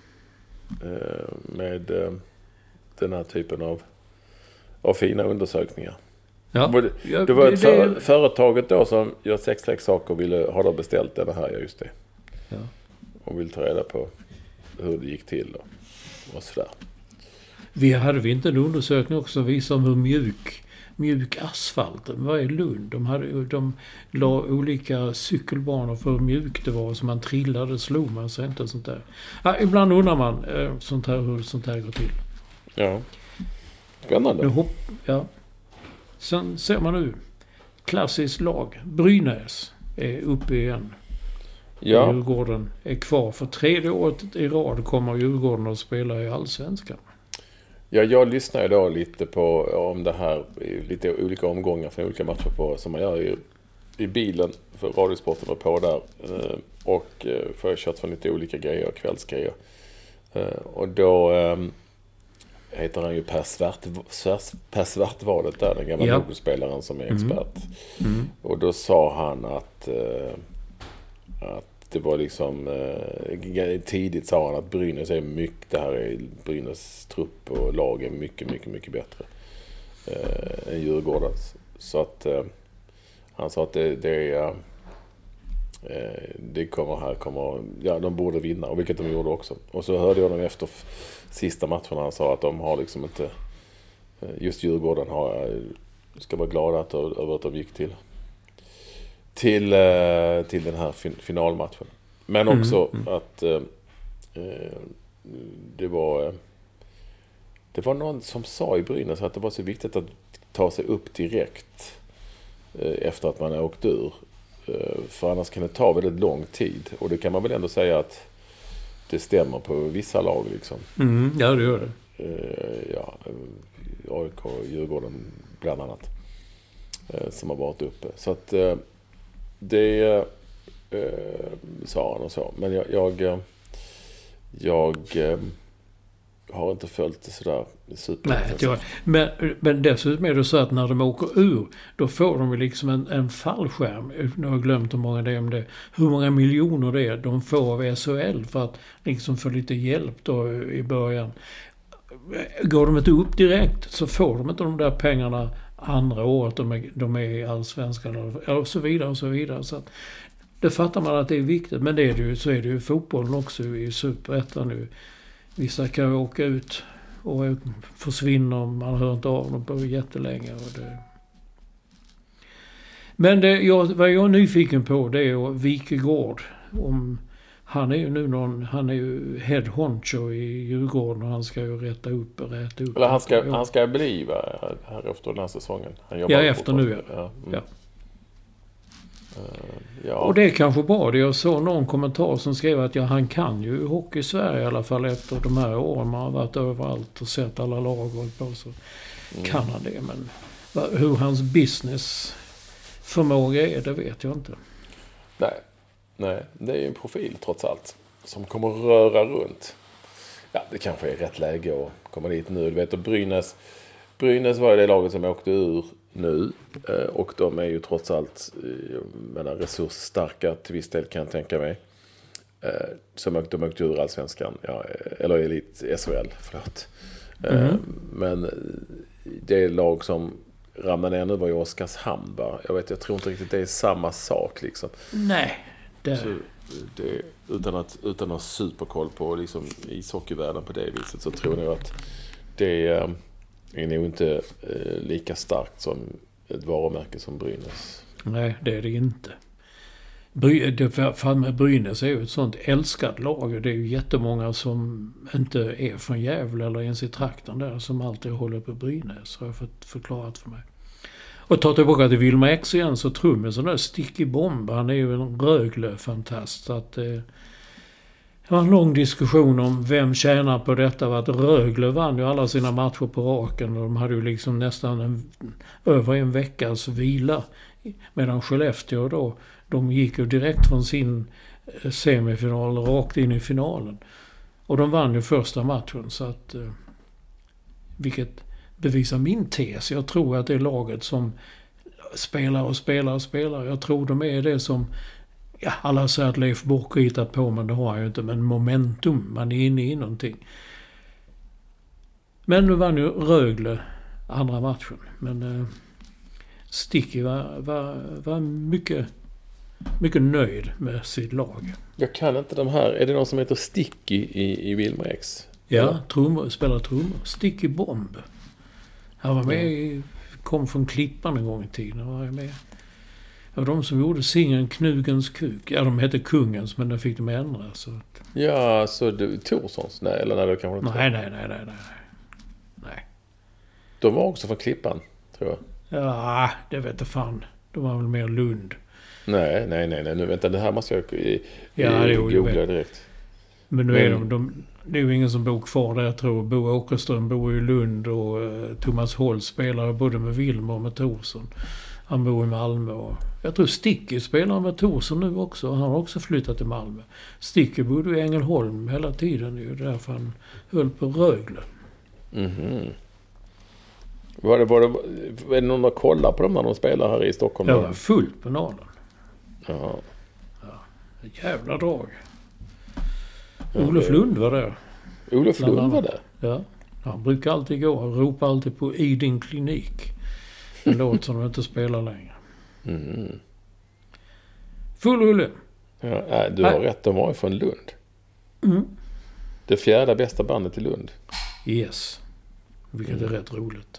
Med den här typen av fina undersökningar. Ja. Det var företaget då som gör sexleksaker ville ha då beställt den här, just det. Ja. Och vill ta reda på hur det gick till och sådär. Hade vi inte en undersökning också som visar hur mjuk asfalt var i Lund. De la olika cykelbanor för hur mjukt det var, så man trillade, slog man sig inte och sånt där. Ja, ibland undrar man hur sånt här går till. Ja. Spännande. Ja. Sen ser man nu klassiskt lag. Brynäs är uppe igen. Ja. Djurgården är kvar. För 3:e året i rad kommer Djurgården att spela i Allsvenskan. Ja, jag lyssnar ju då lite på om det här, lite olika omgångar från olika matcher på, som man gör i bilen, för Radiosporten var på där, och får jag kört från lite olika grejer, kvällsgrejer. Och då heter han ju Per Svartvadet där, den gamla logospelaren som är expert. Och då sa han att det var liksom tidigt sa han att Brynäs är mycket, det här är Brynäs trupp och lag är mycket, mycket, mycket bättre än Djurgårdens. Så att han sa att det kommer, ja, de borde vinna, och vilket de gjorde också. Och så hörde jag dem efter sista matchen, han sa att de har liksom inte, just Djurgården ska vara glada över att de gick till den här finalmatchen. Men också att det var någon som sa i Brynäs att det var så viktigt att ta sig upp direkt efter att man har åkt ur. För annars kan det ta väldigt lång tid. Och det kan man väl ändå säga att det stämmer på vissa lag liksom. Ja, det gör det. AIK och Djurgården bland annat, som har varit uppe. Så att det sa han och så. Men har inte följt det sådär super. Nej, men dessutom är det så att när de åker ur, då får de liksom en fallskärm. Nu har jag glömt hur många det är, om det, hur många miljoner det är de får av SHL för att liksom få lite hjälp då i början. Går de inte upp direkt så får de inte de där pengarna andra året de är i Allsvenskan och så vidare och så vidare. Så att, det fattar man att det är viktigt, men det är det ju, så är det ju fotbollen också i Superettan nu. Vissa kan ju åka ut och försvinner, man hör inte av dem på jättelänge. Men vad jag är nyfiken på, det är Wikegård. Han är ju han är ju head honcho i Djurgården och han ska ju rätta upp. Eller han ska bli här efter den här säsongen. Han jobbar efter nu. Ja. Ja. Och det är kanske bra. Jag såg någon kommentar som skrev att han kan ju hockey i Sverige i alla fall efter de här åren. Man har varit överallt och sett alla lag och på, så kan han det. Men hur hans businessförmåga är, det vet jag inte. Nej, det är ju en profil trots allt som kommer röra runt. Ja, det kanske är rätt läge att komma dit nu. Du vet, och Brynäs var ju det laget som åkte ur nu. Och de är ju trots allt resursstarka till viss del, kan jag tänka mig. De åkte ur Allsvenskan. Eller Elit SHL, förlåt. Men det lag som ramlade ner nu var ju Oskarshamn. Jag tror inte riktigt det är samma sak liksom. Nej. Utan att ha superkoll på liksom ishockeyvärlden på det viset, så tror jag att det är nog inte lika starkt som ett varumärke som Brynäs. Nej, det är det inte. Brynäs är ju ett sånt älskat lag. Det är ju jättemånga som inte är från Gävle eller ens i trakten där som alltid håller på Brynäs, har jag fått förklarat för mig. Och ta tillbaka till Wilmer X igen, så tror jag sån där Sticky Bomb, han är ju en Rögle-fantast. Det var en lång diskussion om vem tjänar på detta. Att Rögle vann ju alla sina matcher på raken och de hade ju liksom nästan över en veckas vila. Medan Skellefteå då, de gick ju direkt från sin semifinal rakt in i finalen. Och de vann ju första matchen, så att vilket bevisar min tes. Jag tror att det är laget som spelar. Jag tror de är det som, alla säger att Leif Bock hittat på, men det har jag ju inte. Men momentum, man är inne i någonting. Men nu vann ju Rögle andra matchen. Men Sticky var mycket, mycket nöjd med sitt lag. Jag kan inte de här. Är det någon som heter Sticky i Wilmer X? Ja, spelar trummor. Sticky Bomb. Han var med, kom från Klippan en gång i tiden. Var jag med. Och de som gjorde singeln Knugens kuk. Ja, de hette Kungens, men den fick de ändra. Så att... Ja, så det Torssons? Nej, eller nej, det kanske inte. Nej. De var också från Klippan, tror jag. Ja, det vet jag fan. De var väl mer Lund. Nej. Nu vänta, det här måste jag googla direkt. Men nu är det är ju ingen som bor kvar där, jag tror. Bo Åkerström bor i Lund och Thomas Holt spelar både med Wilmer och med Thorsson. Han bor i Malmö och jag tror Sticky spelar med Thorsson nu också. Han har också flyttat till Malmö. Sticky bodde i Ängelholm hela tiden ju, därför han höll på Rögle. Var det någon som kollar på dem när de spelar här i Stockholm? Det var fullt på Nalen. Ja. Jävla drag. Olof Lund var där. Olof Lund var där? Ja. Han brukar alltid gå och ropa alltid på i din klinik. En låt som de inte spelar längre. Full Ulle. Ja, du har rätt. De var ju från Lund. Det fjärde bästa bandet i Lund. Yes. Vilket är rätt roligt.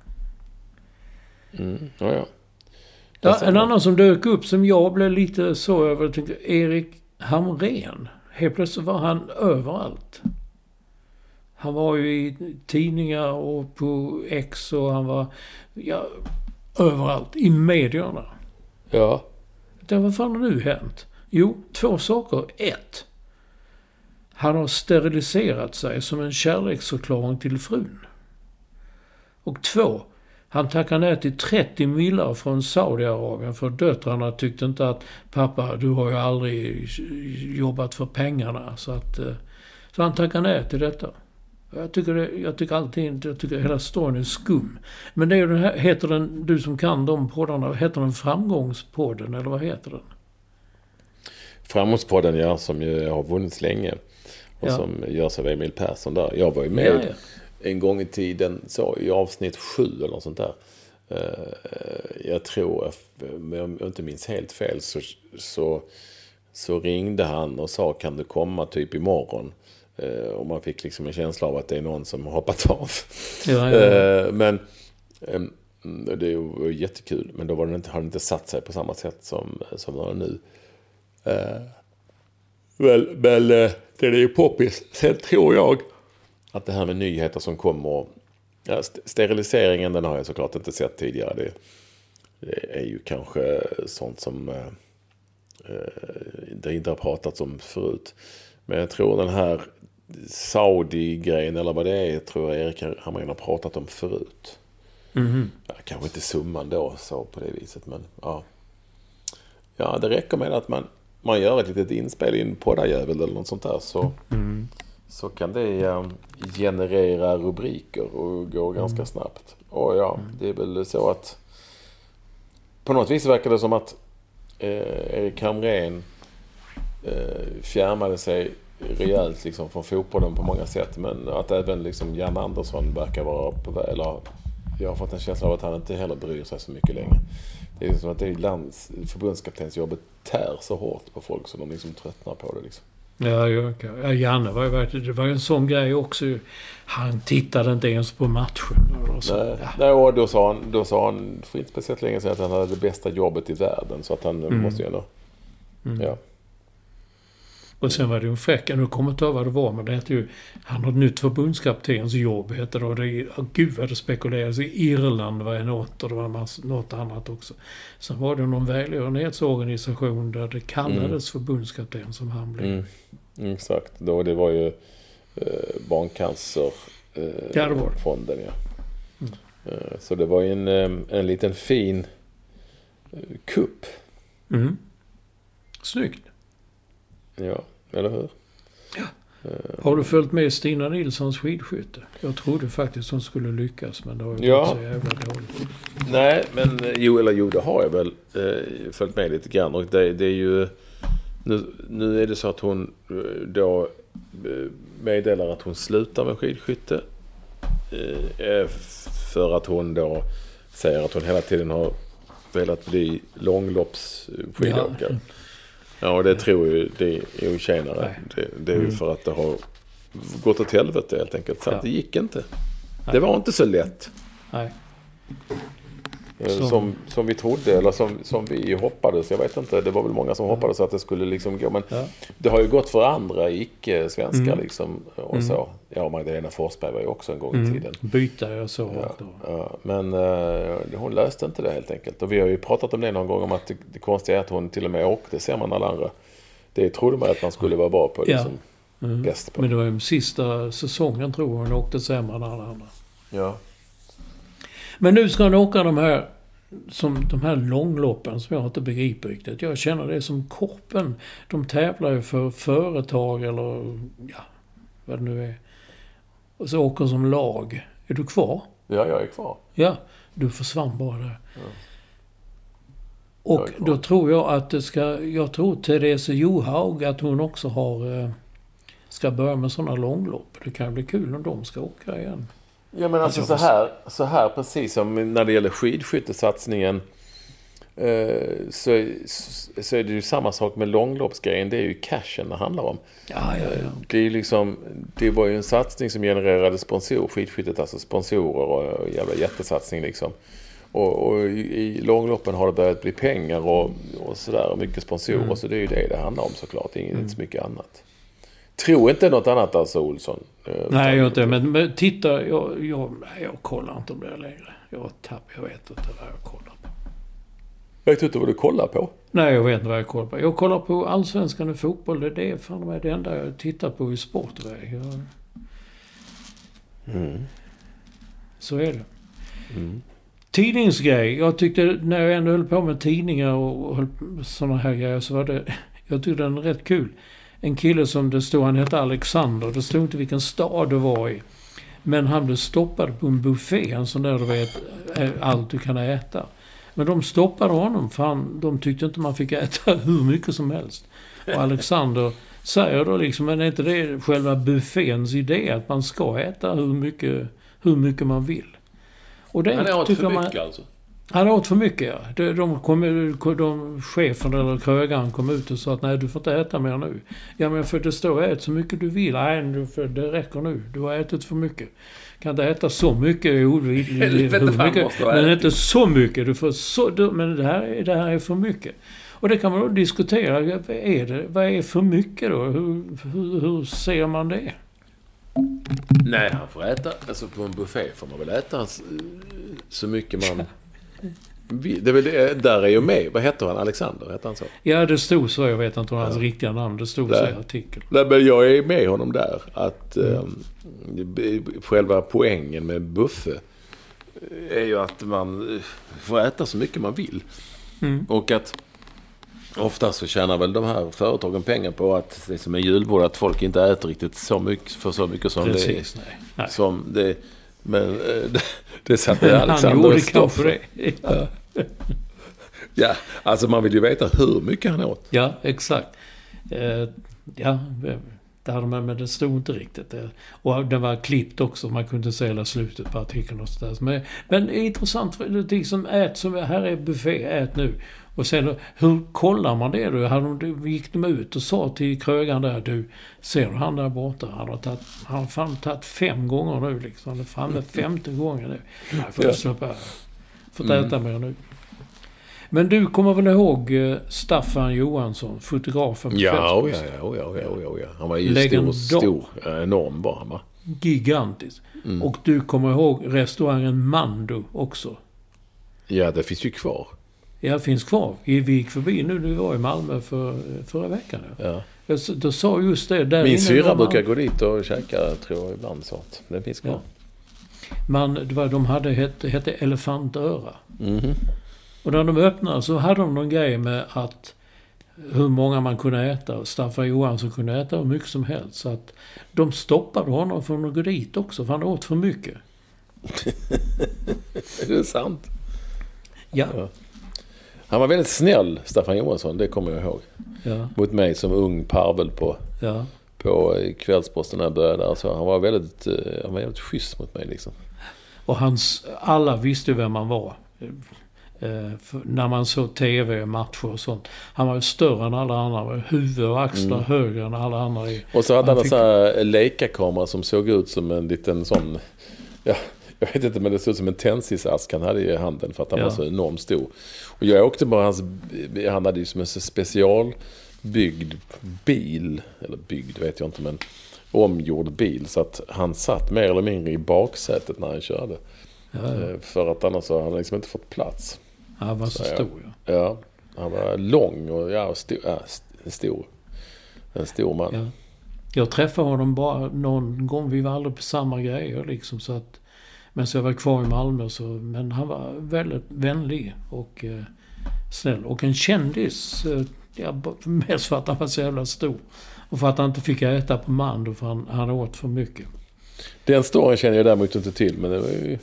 Ja. En annan som dök upp som jag blev lite så över, tänkte Erik Hamrén. Helt plötsligt var han överallt. Han var ju i tidningar och på X och han var överallt. I medierna. Ja. Vad fan har nu hänt? Jo, 2 saker. 1. Han har steriliserat sig som en kärleksförklaring till frun. Och 2. Han tackar ner till 30 millar från Saudiarabien för döttrarna tyckte inte att pappa, du har ju aldrig jobbat för pengarna. Så han tackar ner till detta. Jag tycker hela storyn är skum. Men det är ju den här, heter den, du som kan de poddarna, heter den Framgångspodden eller vad heter den? Framgångspodden, ja, som ju har vunnits länge. Och som görs av Emil Persson där. Jag var ju med en gång i tiden så i avsnitt 7 eller något sånt där. Jag tror, om jag inte minns helt fel, så ringde han och sa, kan du komma typ imorgon? Och man fick liksom en känsla av att det är någon som har hoppat av. Men det var jättekul. Men då har det inte satt sig på samma sätt som det nu. Det är ju poppis. Sen tror jag att det här med nyheter som kommer... Ja, steriliseringen, den har jag såklart inte sett tidigare. Det är ju kanske sånt som det inte har pratats om förut. Men jag tror den här Saudi-grejen eller vad det är, tror jag Erik Hamrén har pratat om förut. Ja, kanske inte summan då så på det viset, men ja, det räcker med att man gör ett litet inspel i en poddajävel eller något sånt där, så kan det generera rubriker och gå ganska snabbt. Och det är väl så att på något vis verkar det som att Erik Hamrén fjärmade sig rejält liksom från fotbollen på många sätt, men att även liksom Jan Andersson verkar vara på väg, eller jag har fått en känsla av att han inte heller bryr sig så mycket längre. Det är liksom att det är förbundskaptensjobbet tär så hårt på folk så de liksom tröttnar på det liksom. Ja, Janne var ju verkligen, det var ju en sån grej också. Han tittade inte ens på matchen. Nej, och då sa han för inte speciellt länge sedan att han hade det bästa jobbet i världen, så att han måste ju ändå... Ja. Och sen var det ju en fräck, nu kommer inte ihåg vad det var, men det heter ju, han har ett nytt förbundskaptens jobb, heter det, och det är, gud vad det spekuleras i Irland var det något, och det var något annat också. Sen var det någon välgörenhetsorganisation där det kallades förbundskapten som han blev. Exakt, då det var ju barncancer fonden, så det var ju en liten fin kupp. Snyggt. Ja, eller hur? Ja. Har du följt med Stina Nilssons skidskytte? Jag trodde faktiskt hon skulle lyckas, men det har ju varit så jävla dåligt. Nej, men jo, det har jag väl följt med lite grann. Och det är ju... Nu är det så att hon då meddelar att hon slutar med skidskytte. För att hon då säger att hon hela tiden har velat bli långloppsskidåkare. Ja, det tror ju det är ju tjänare. Det är ju för att det har gått åt helvete helt enkelt. Så att det gick inte. Det var inte så lätt. Nej. Som vi trodde, eller som vi hoppades. Jag vet inte, det var väl många som hoppades att det skulle liksom gå. Men det har ju gått för andra icke-svenskar liksom. Och så. Ja, Magdalena Forsberg var ju också en gång i tiden. Byta jag så. Men hon löste inte det helt enkelt. Och vi har ju pratat om det någon gång, om att det konstiga är att hon till och med åkte, ser man alla andra. Det trodde man att man skulle vara bra på. Liksom, bäst på. Men det var ju sista säsongen, tror jag, hon åkte sämre än alla andra. Ja. Men nu ska hon åka de här långloppen som jag inte begriper riktigt. Jag känner det som Korpen. De tävlar ju för företag eller vad det nu är. Och så åker som lag. Är du kvar? Ja, jag är kvar. Ja, du försvann bara där. Ja. Och då tror jag att jag tror Therese Johaug att hon också ska börja med sådana långlopp. Det kan bli kul om de ska åka igen. Ja, men alltså så här precis som när det gäller skidskyttesatsningen så är det ju samma sak med långloppsgrejen. Det är ju cashen det handlar om. Ja. Det är ju liksom, det var ju en satsning som genererade skidskyttet, alltså sponsorer och jävla jättesatsning liksom. Och i långloppen har det börjat bli pengar och sådär, och mycket sponsorer, så det är ju det handlar om såklart, inte så mycket annat. Tror inte något annat alltså, Olsson. Nej, jag inte. Men titta, jag kollar inte om det längre. Jag vet inte vad jag kollar på. Vet du inte vad du kollar på? Nej, jag vet inte vad jag kollar på. Jag kollar på Allsvenskan i fotboll. Det är fan med det enda jag tittar på i sportväg. Så är det. Tidningsgrej. Jag tyckte, när jag ändå höll på med tidningar och sådana här grejer, så var det... Jag tyckte den var rätt kul. En kille som det stod, han hette Alexander. Det stod inte vilken stad det var i. Men han blev stoppad på en buffé, en sån där du vet, allt du kan äta. Men de stoppade honom för de tyckte inte man fick äta hur mycket som helst. Och Alexander säger då liksom, men är inte det själva bufféns idé att man ska äta hur mycket man vill? Och det han åt för mycket alltså? Han åt för mycket, ja. Chefen eller krögaren kom ut och sa att nej, du får inte äta mer nu. Ja, men för det står ät så mycket du vill. Nej, det räcker nu. Du har ätit för mycket. Kan inte äta så mycket. Men inte så mycket. Men det här är för mycket. Och det kan man då diskutera. Vad är för mycket då? Hur ser man det? Nej, han får äta. Alltså på en buffé får man väl äta så mycket man... Det är väl det, där är ju med. Vad heter han? Alexander? Heter han så? Ja, det stod så. Jag vet inte om hans riktiga namn. Det stod så i artikeln. Nej, men jag är med honom där. Att själva poängen med buffé är ju att man får äta så mycket man vill. Och att oftast så tjänar väl de här företagen pengar på att det som är julbord, att folk inte äter riktigt så mycket som precis, det är. Nej. Som det. Men det satte Alexander stopp för. Ja. Ja, alltså man vill ju veta hur mycket han åt. Ja, exakt. Ja, det hade man, men det stod inte riktigt. Och det var klippt också, man kunde se hela slutet på artikeln och sådär. Men intressant, det liksom här är buffé, ät nu. Och sen, hur kollar man det då? Gick de ut och sa till krögaren där, du, ser du han där borta? Han har fan tagit 5 gånger nu liksom. Han är framme 5:e gången nu. Jag får släppa, får äta mer nu. Men du kommer väl ihåg Staffan Johansson, fotografen på Fältsposten? Ja. Han var ju stor, enorm var han, va? Gigantisk. Och du kommer ihåg restaurangen Mando också? Ja, det finns ju kvar. Ja, finns kvar. Vi gick förbi nu, du var i Malmö förra veckan. Ja. Du sa just det. Där min syra brukar gå dit och käka, tror jag ibland, så att det finns kvar. Ja. De hette Elefantöra. Och när de öppnade så hade de någon grej med att hur många man kunde äta. Staffan Johansson kunde äta hur mycket som helst. Så att de stoppade honom från att gå dit också, för han åt för mycket. Är det sant? Ja. Han var väldigt snäll, Staffan Johansson, det kommer jag ihåg. Ja. Mot mig som ung parvel på Kvällsposten när jag började. Alltså, han var väldigt schysst mot mig liksom. Och alla visste vem han var. När man såg tv, matcher och sånt. Han var ju större än alla andra. Huvud och axlar högre än alla andra. Och så hade han en sån här Leica-kamera som såg ut som en liten sån... Ja, jag vet inte, men det såg ut som en tensisask han hade i handen för att han var så enormt stor. Och jag åkte bara han hade ju som en specialbyggd bil, eller byggd vet jag inte, men omgjord bil, så att han satt mer eller mindre i baksätet när han körde. Ja. För att annars hade han liksom inte fått plats. Han var så stor, ja. Han var lång och en stor man. Ja. Jag träffade honom bara någon gång, vi var aldrig på samma grejer liksom, så att, men så jag var kvar i Malmö men han var väldigt vänlig och snäll. Och en kändis, mest för att han var så jävla stor. Och för att han inte fick äta på Mando för han åt för mycket. Den storyn känner jag däremot inte till, men det var ju...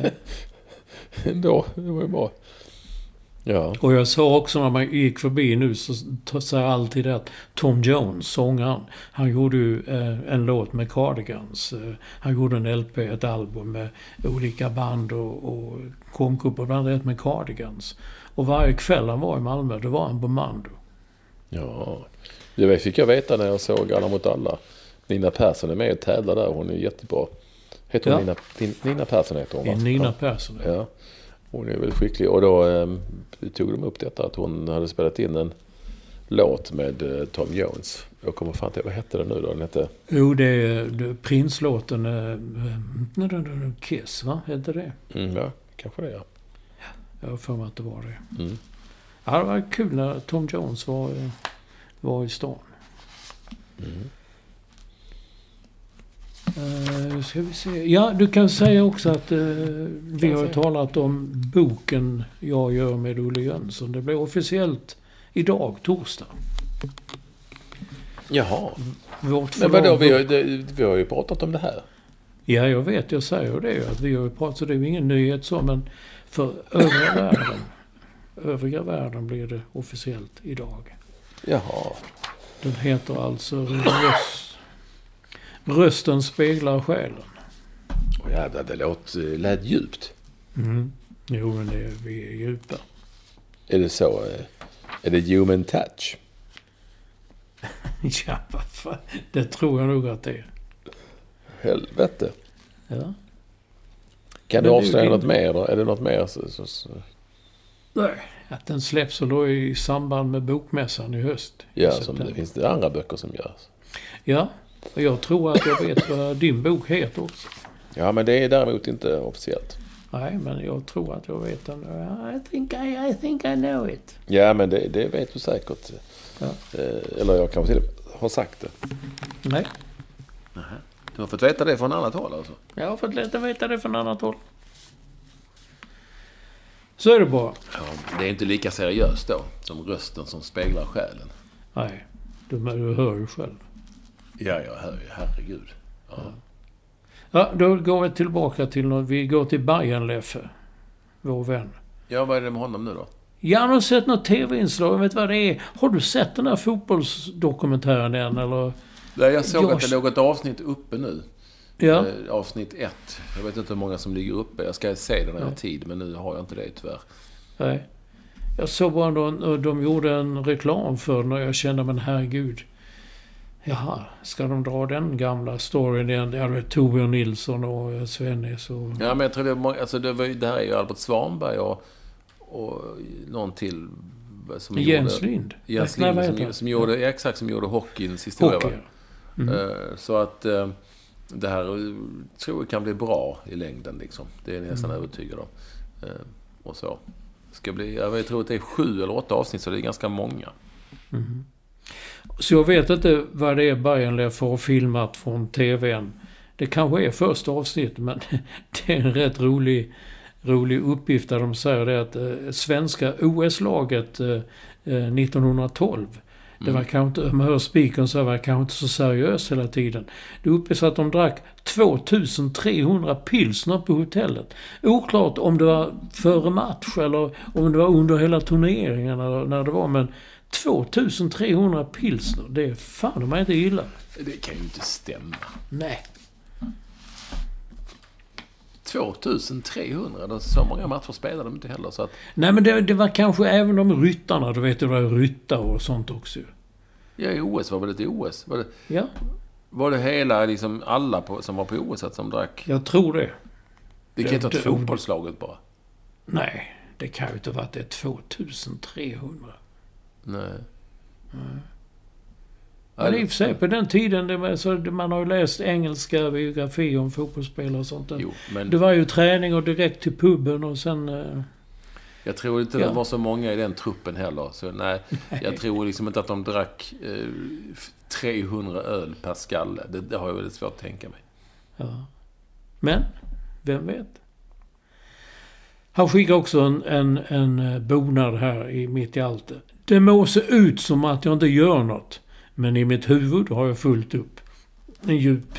Ändå, det var ju bra. Ja. Och jag sa också när man gick förbi nu så sa jag alltid att Tom Jones, sångaren, han gjorde ju en låt med Cardigans. Han gjorde en LP, ett album med olika band och komgrupper, bland annat med Cardigans. Och varje kväll han var i Malmö, det var han på Mando. Ja, det fick jag veta när jag såg Alla mot alla. Nina Persson är med och tävlar där, hon är jättebra. Heter hon Nina Persson heter hon, va? Nina Persson, ja. Hon är väldigt skicklig. Och då tog de upp detta att hon hade spelat in en låt med Tom Jones. Jag kommer fan till, vad hette den nu då? Den hette... Jo, det är Prince-låten Kiss, va? Hette det? Ja, kanske det, ja. Jag har för mig att det var det. Ja, det var kul när Tom Jones var i stan. Ska vi se. Ja, du kan säga också att vi har talat om boken jag gör med Olle Jönsson. Det blir officiellt idag, torsdag. Jaha. Men vadå, vi har ju pratat om det här. Ja, jag vet. Jag säger det ju. Att vi har ju pratat, så det är ju ingen nyhet så. Men för övriga världen blir det officiellt idag. Jaha. Den heter alltså Rösten speglar själen. Åh jävlar, det lät djupt. Mm. Jo, men vi är djupa. Är det så? Är det human touch? Ja, vad fan. Det tror jag nog att det är. Helvete. Ja. Kan du avslöja något mer då? Är det något mer? Så. Nej, att den släpps och då i samband med bokmässan i höst. Ja, som det finns det andra böcker som görs. Ja, och jag tror att jag vet vad din bok heter också. Ja, men det är däremot inte officiellt. Nej, men jag tror att jag vet den. I think I know it. Ja, men det vet du säkert. Ja. Eller jag kanske till har sagt det. Nej. Nähä. Du har fått veta det från annat håll alltså? Jag har fått lätt att veta det från annat håll. Så är det bara. Ja, det är inte lika seriöst då som rösten som speglar själen. Nej, du hör ju själv. Ja, jag hör ju. Herregud. Ja. Ja, då går vi tillbaka till något. Vi går till Bayernleffe, vår vän. Ja, vad är det med honom nu då? Jag har sett något tv-inslag, jag vet vad det är. Har du sett den här fotbollsdokumentären än, eller? Nej, jag såg att det låg ett avsnitt uppe nu. Ja. Avsnitt 1. Jag vet inte hur många som ligger uppe. Jag ska se den här tid, men nu har jag inte det tyvärr. Nej. Jag såg bara de gjorde en reklam för den och jag kände, men herregud. Jaha, ska de dra den gamla storyn igen? Det är Torbjörn Nilsson och Svennis och... Ja, men jag tror det här är ju Albert Svanberg och någon till som Jens Lind. Jens Lind som gjorde hockeyns historia. Hockey, ja. Så att det här tror jag kan bli bra i längden liksom. Det är nästan övertygad om. Och så. Ska bli, jag tror att det är 7 eller 8 avsnitt, så det är ganska många. Mm. Så jag vet inte vad det är Bayernleffe har filmat från tvn. Det kanske är första avsnitt, men det är en rätt rolig uppgift där de säger det att svenska OS-laget 1912, det var kanske inte, man hör speakern så var kanske inte så seriöst hela tiden. Det uppges att de drack 2300 pilsner på hotellet. Oklart om det var före match eller om det var under hela turneringen eller när det var, men 2300 pilsner, det är fan de är inte illa. Det kan ju inte stämma. Nej. 2300, så många matcher spelade de inte heller. Så att... Nej, men det var kanske även de ryttarna, du vet, det var ryttar och sånt också. Ja, i OS, var det till OS? Ja. Var det hela, liksom alla som var på OS som drack? Jag tror det. Det kan inte vara fotbollslaget bara. Nej, det kan ju inte vara att det är 2300. Nej. Men i och för sig, på den tiden, man har ju läst engelska biografier om fotbollsspelare och sånt där. Jo, men... Det var ju träning och direkt till puben och sen... Jag tror inte det var så många i den truppen heller. Så nej. Jag tror liksom inte att de drack 300 öl per skalle. Det har jag väldigt svårt att tänka mig. Ja. Men, vem vet? Han skickar också en bonad här mitt i allt. Det må se ut som att jag inte gör något. Men i mitt huvud har jag fullt upp. En djup.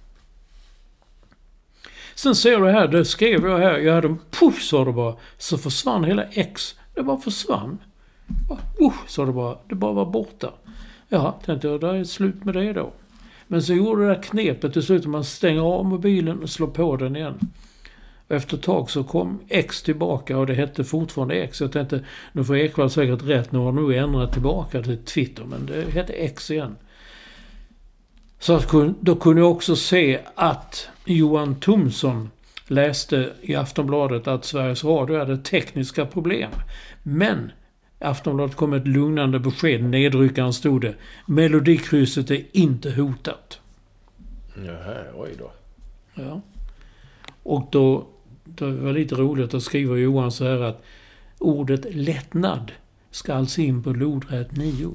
Sen ser du här, det skrev jag här. Jag hade en puff, sa det bara. Så försvann hela X. Det bara försvann. Sa det bara. Det bara var borta. Ja, tänkte jag, det är slut med det då. Men så gjorde det där knepet till slut. Man stänger av mobilen och slår på den igen. Efter ett tag så kom X tillbaka och det hette fortfarande X. Jag tänkte, nu får Ekvall säkert rätt. Nu har nog ändrat tillbaka till Twitter, men det hette X igen. Så då kunde jag också se att Johan Thomsson läste i Aftonbladet att Sveriges Radio hade tekniska problem. Men Aftonbladet kom ett lugnande besked. Nedryckaren stod det. Melodikrysset är inte hotat. Jaha, oj då. Ja. Och då det var lite roligt att skriva Johan så här att ordet lättnad ska alltså in på lodrätt 9.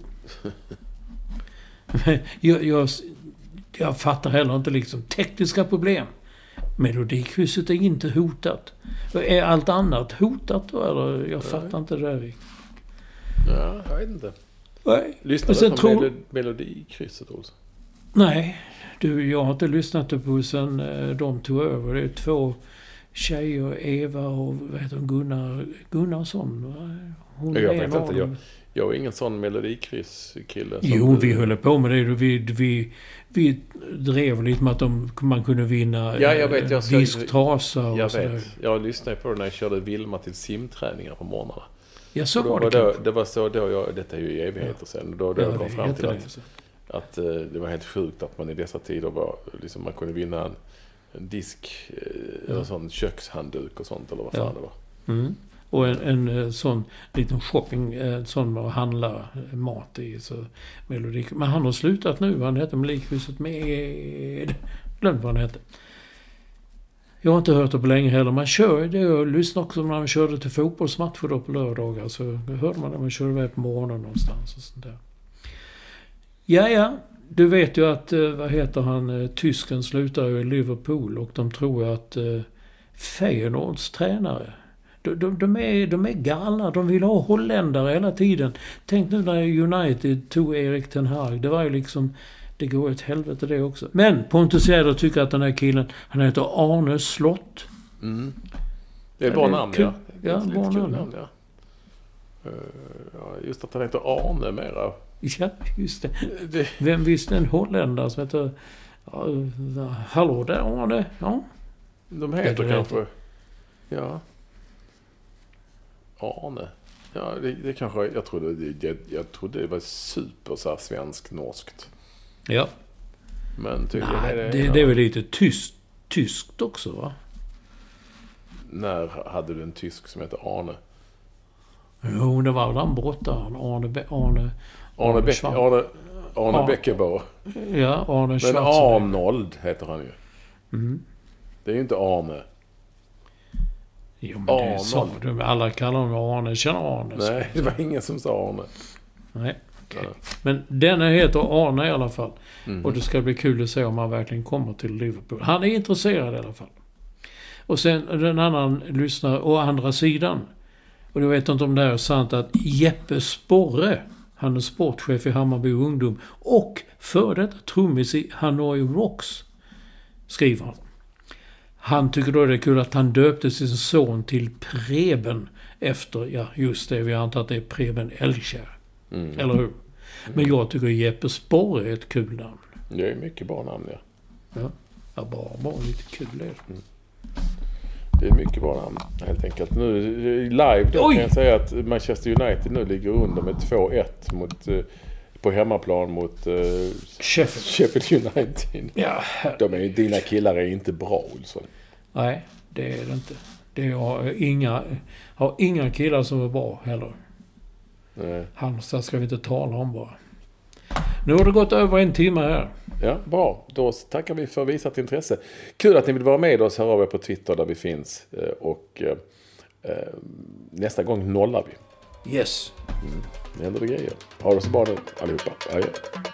Jag fattar heller inte liksom tekniska problem. Melodikrysset är inte hotat. Är allt annat hotat då? Eller jag fattar inte det där riktigt. Ja, jag vet inte. Nej. Lyssnar du på melodikrysset också? Nej, jag har inte lyssnat på sen de tog över. Det är 2 tjejer, Eva och vad heter hon, Gunnarsson. Hon jag vet inte, jag är ingen sån melodikryss-kille. Jo, vi höll på med det. Vi drev lite med att man kunde vinna disktrasa och jag sådär. vet. Jag lyssnade på det när jag körde Vilma till simträningar på morgnarna. Ja, så var det. Det var så då detta är ju evigheter sen. Då jag kom fram till att det var helt sjukt att man i dessa tider var liksom, man kunde vinna en disk eller sån kökshandduk och sånt eller vad fan det var. Mm. Och en sån liten shopping, sån att handla mat i. Så melodik. Men han har slutat nu. Han heter Melodikrysset med... Glöm vad han heter. Jag har inte hört det på länge heller. Man kör det. Jag lyssnade också när man körde till fotbollsmatcher då på lördagar. Så hörde man när man körde iväg på morgonen någonstans och sånt där. Ja. Du vet ju att, vad heter han, tysken slutar ju i Liverpool. Och de tror ju att Feyenoords tränare... De är galna. De vill ha holländare hela tiden. Tänk nu när United tog Erik Ten Hag. Det var ju liksom... Det går ett helvete det också. Men Pontus Jäder tycker att den här killen... Han heter Arne Slott. Mm. Det är bra namn, ja. Ja, bra namn. Ja. Just att han heter Arne mera. Ja, just det. Vem visste en holländare som heter... Hallå där, Arne. Ja. De heter kanske... Ja. Arne. Ja, det kanske... Jag trodde det var super så här svensk-norskt. Ja. Men tydligen det är väl lite tyskt också, va? När hade du en tysk som heter Arne? Jo, det var väl han brottaren. Arne Bäckebo. Ja, Arne Schwarzenegger. Men Arnold heter han ju. Mm. Det är ju inte Arne. Jo, men det sa du. Alla kallar honom Arne. Känner Arne. Nej, det var ingen som sa Arne. Nej, okej. Men denna heter Arne i alla fall. Mm. Och det ska bli kul att se om han verkligen kommer till Liverpool. Han är intresserad i alla fall. Och sen den annan lyssnar å andra sidan. Och jag vet inte om det är sant att Jeppe Sporre, han är sportchef i Hammarby ungdom och för detta trummis i Hanoi Rocks, skriver han. Han tycker då det är kul att han döpte sin son till Preben efter, ja just det, vi antar att det är Preben Elkjær. Mm. Eller hur? Men jag tycker Jeppe Sporre är ett kul namn. Det är mycket bra namn, ja. Ja, bara lite kul är det. Mm. Det är mycket bra namn, helt enkelt. Nu live då kan jag säga att Manchester United nu ligger under med 2-1 på hemmaplan mot Sheffield United. Ja, dina killar är inte bra, Olsson. Nej, det är det inte. Det har inga killar som är bra heller. Nej. Halmstad ska vi inte tala om bara. Nu har det gått över 1 timme här. Ja, bra. Då tackar vi för visat intresse. Kul att ni vill vara med oss. Här har vi på Twitter där vi finns. Och nästa gång nollar vi. Yes. Det händer det grejer. Ha det så bra nu allihopa. Adjö.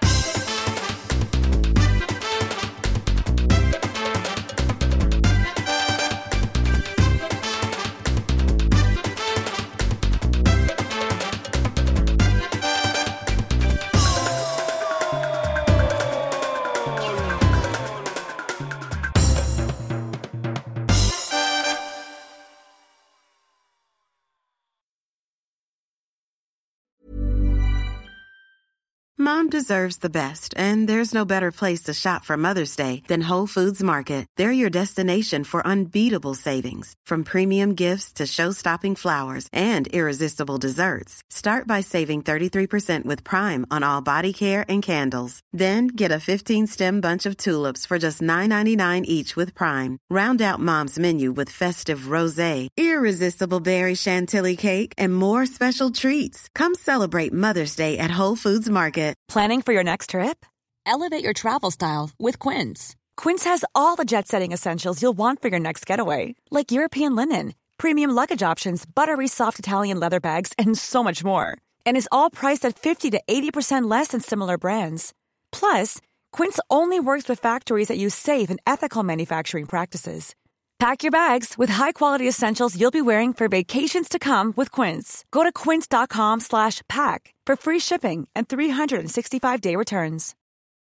Mom deserves the best, and there's no better place to shop for Mother's Day than Whole Foods Market. They're your destination for unbeatable savings, from premium gifts to show-stopping flowers and irresistible desserts. Start by saving 33% with Prime on all body care and candles. Then get a 15-stem bunch of tulips for just $9.99 each with Prime. Round out Mom's menu with festive rosé, irresistible berry chantilly cake, and more special treats. Come celebrate Mother's Day at Whole Foods Market. Planning for your next trip? Elevate your travel style with Quince. Quince has all the jet-setting essentials you'll want for your next getaway, like European linen, premium luggage options, buttery soft Italian leather bags, and so much more. And is all priced at 50 to 80% less than similar brands. Plus, Quince only works with factories that use safe and ethical manufacturing practices. Pack your bags with high-quality essentials you'll be wearing for vacations to come with Quince. Go to quince.com/pack for free shipping and 365-day returns.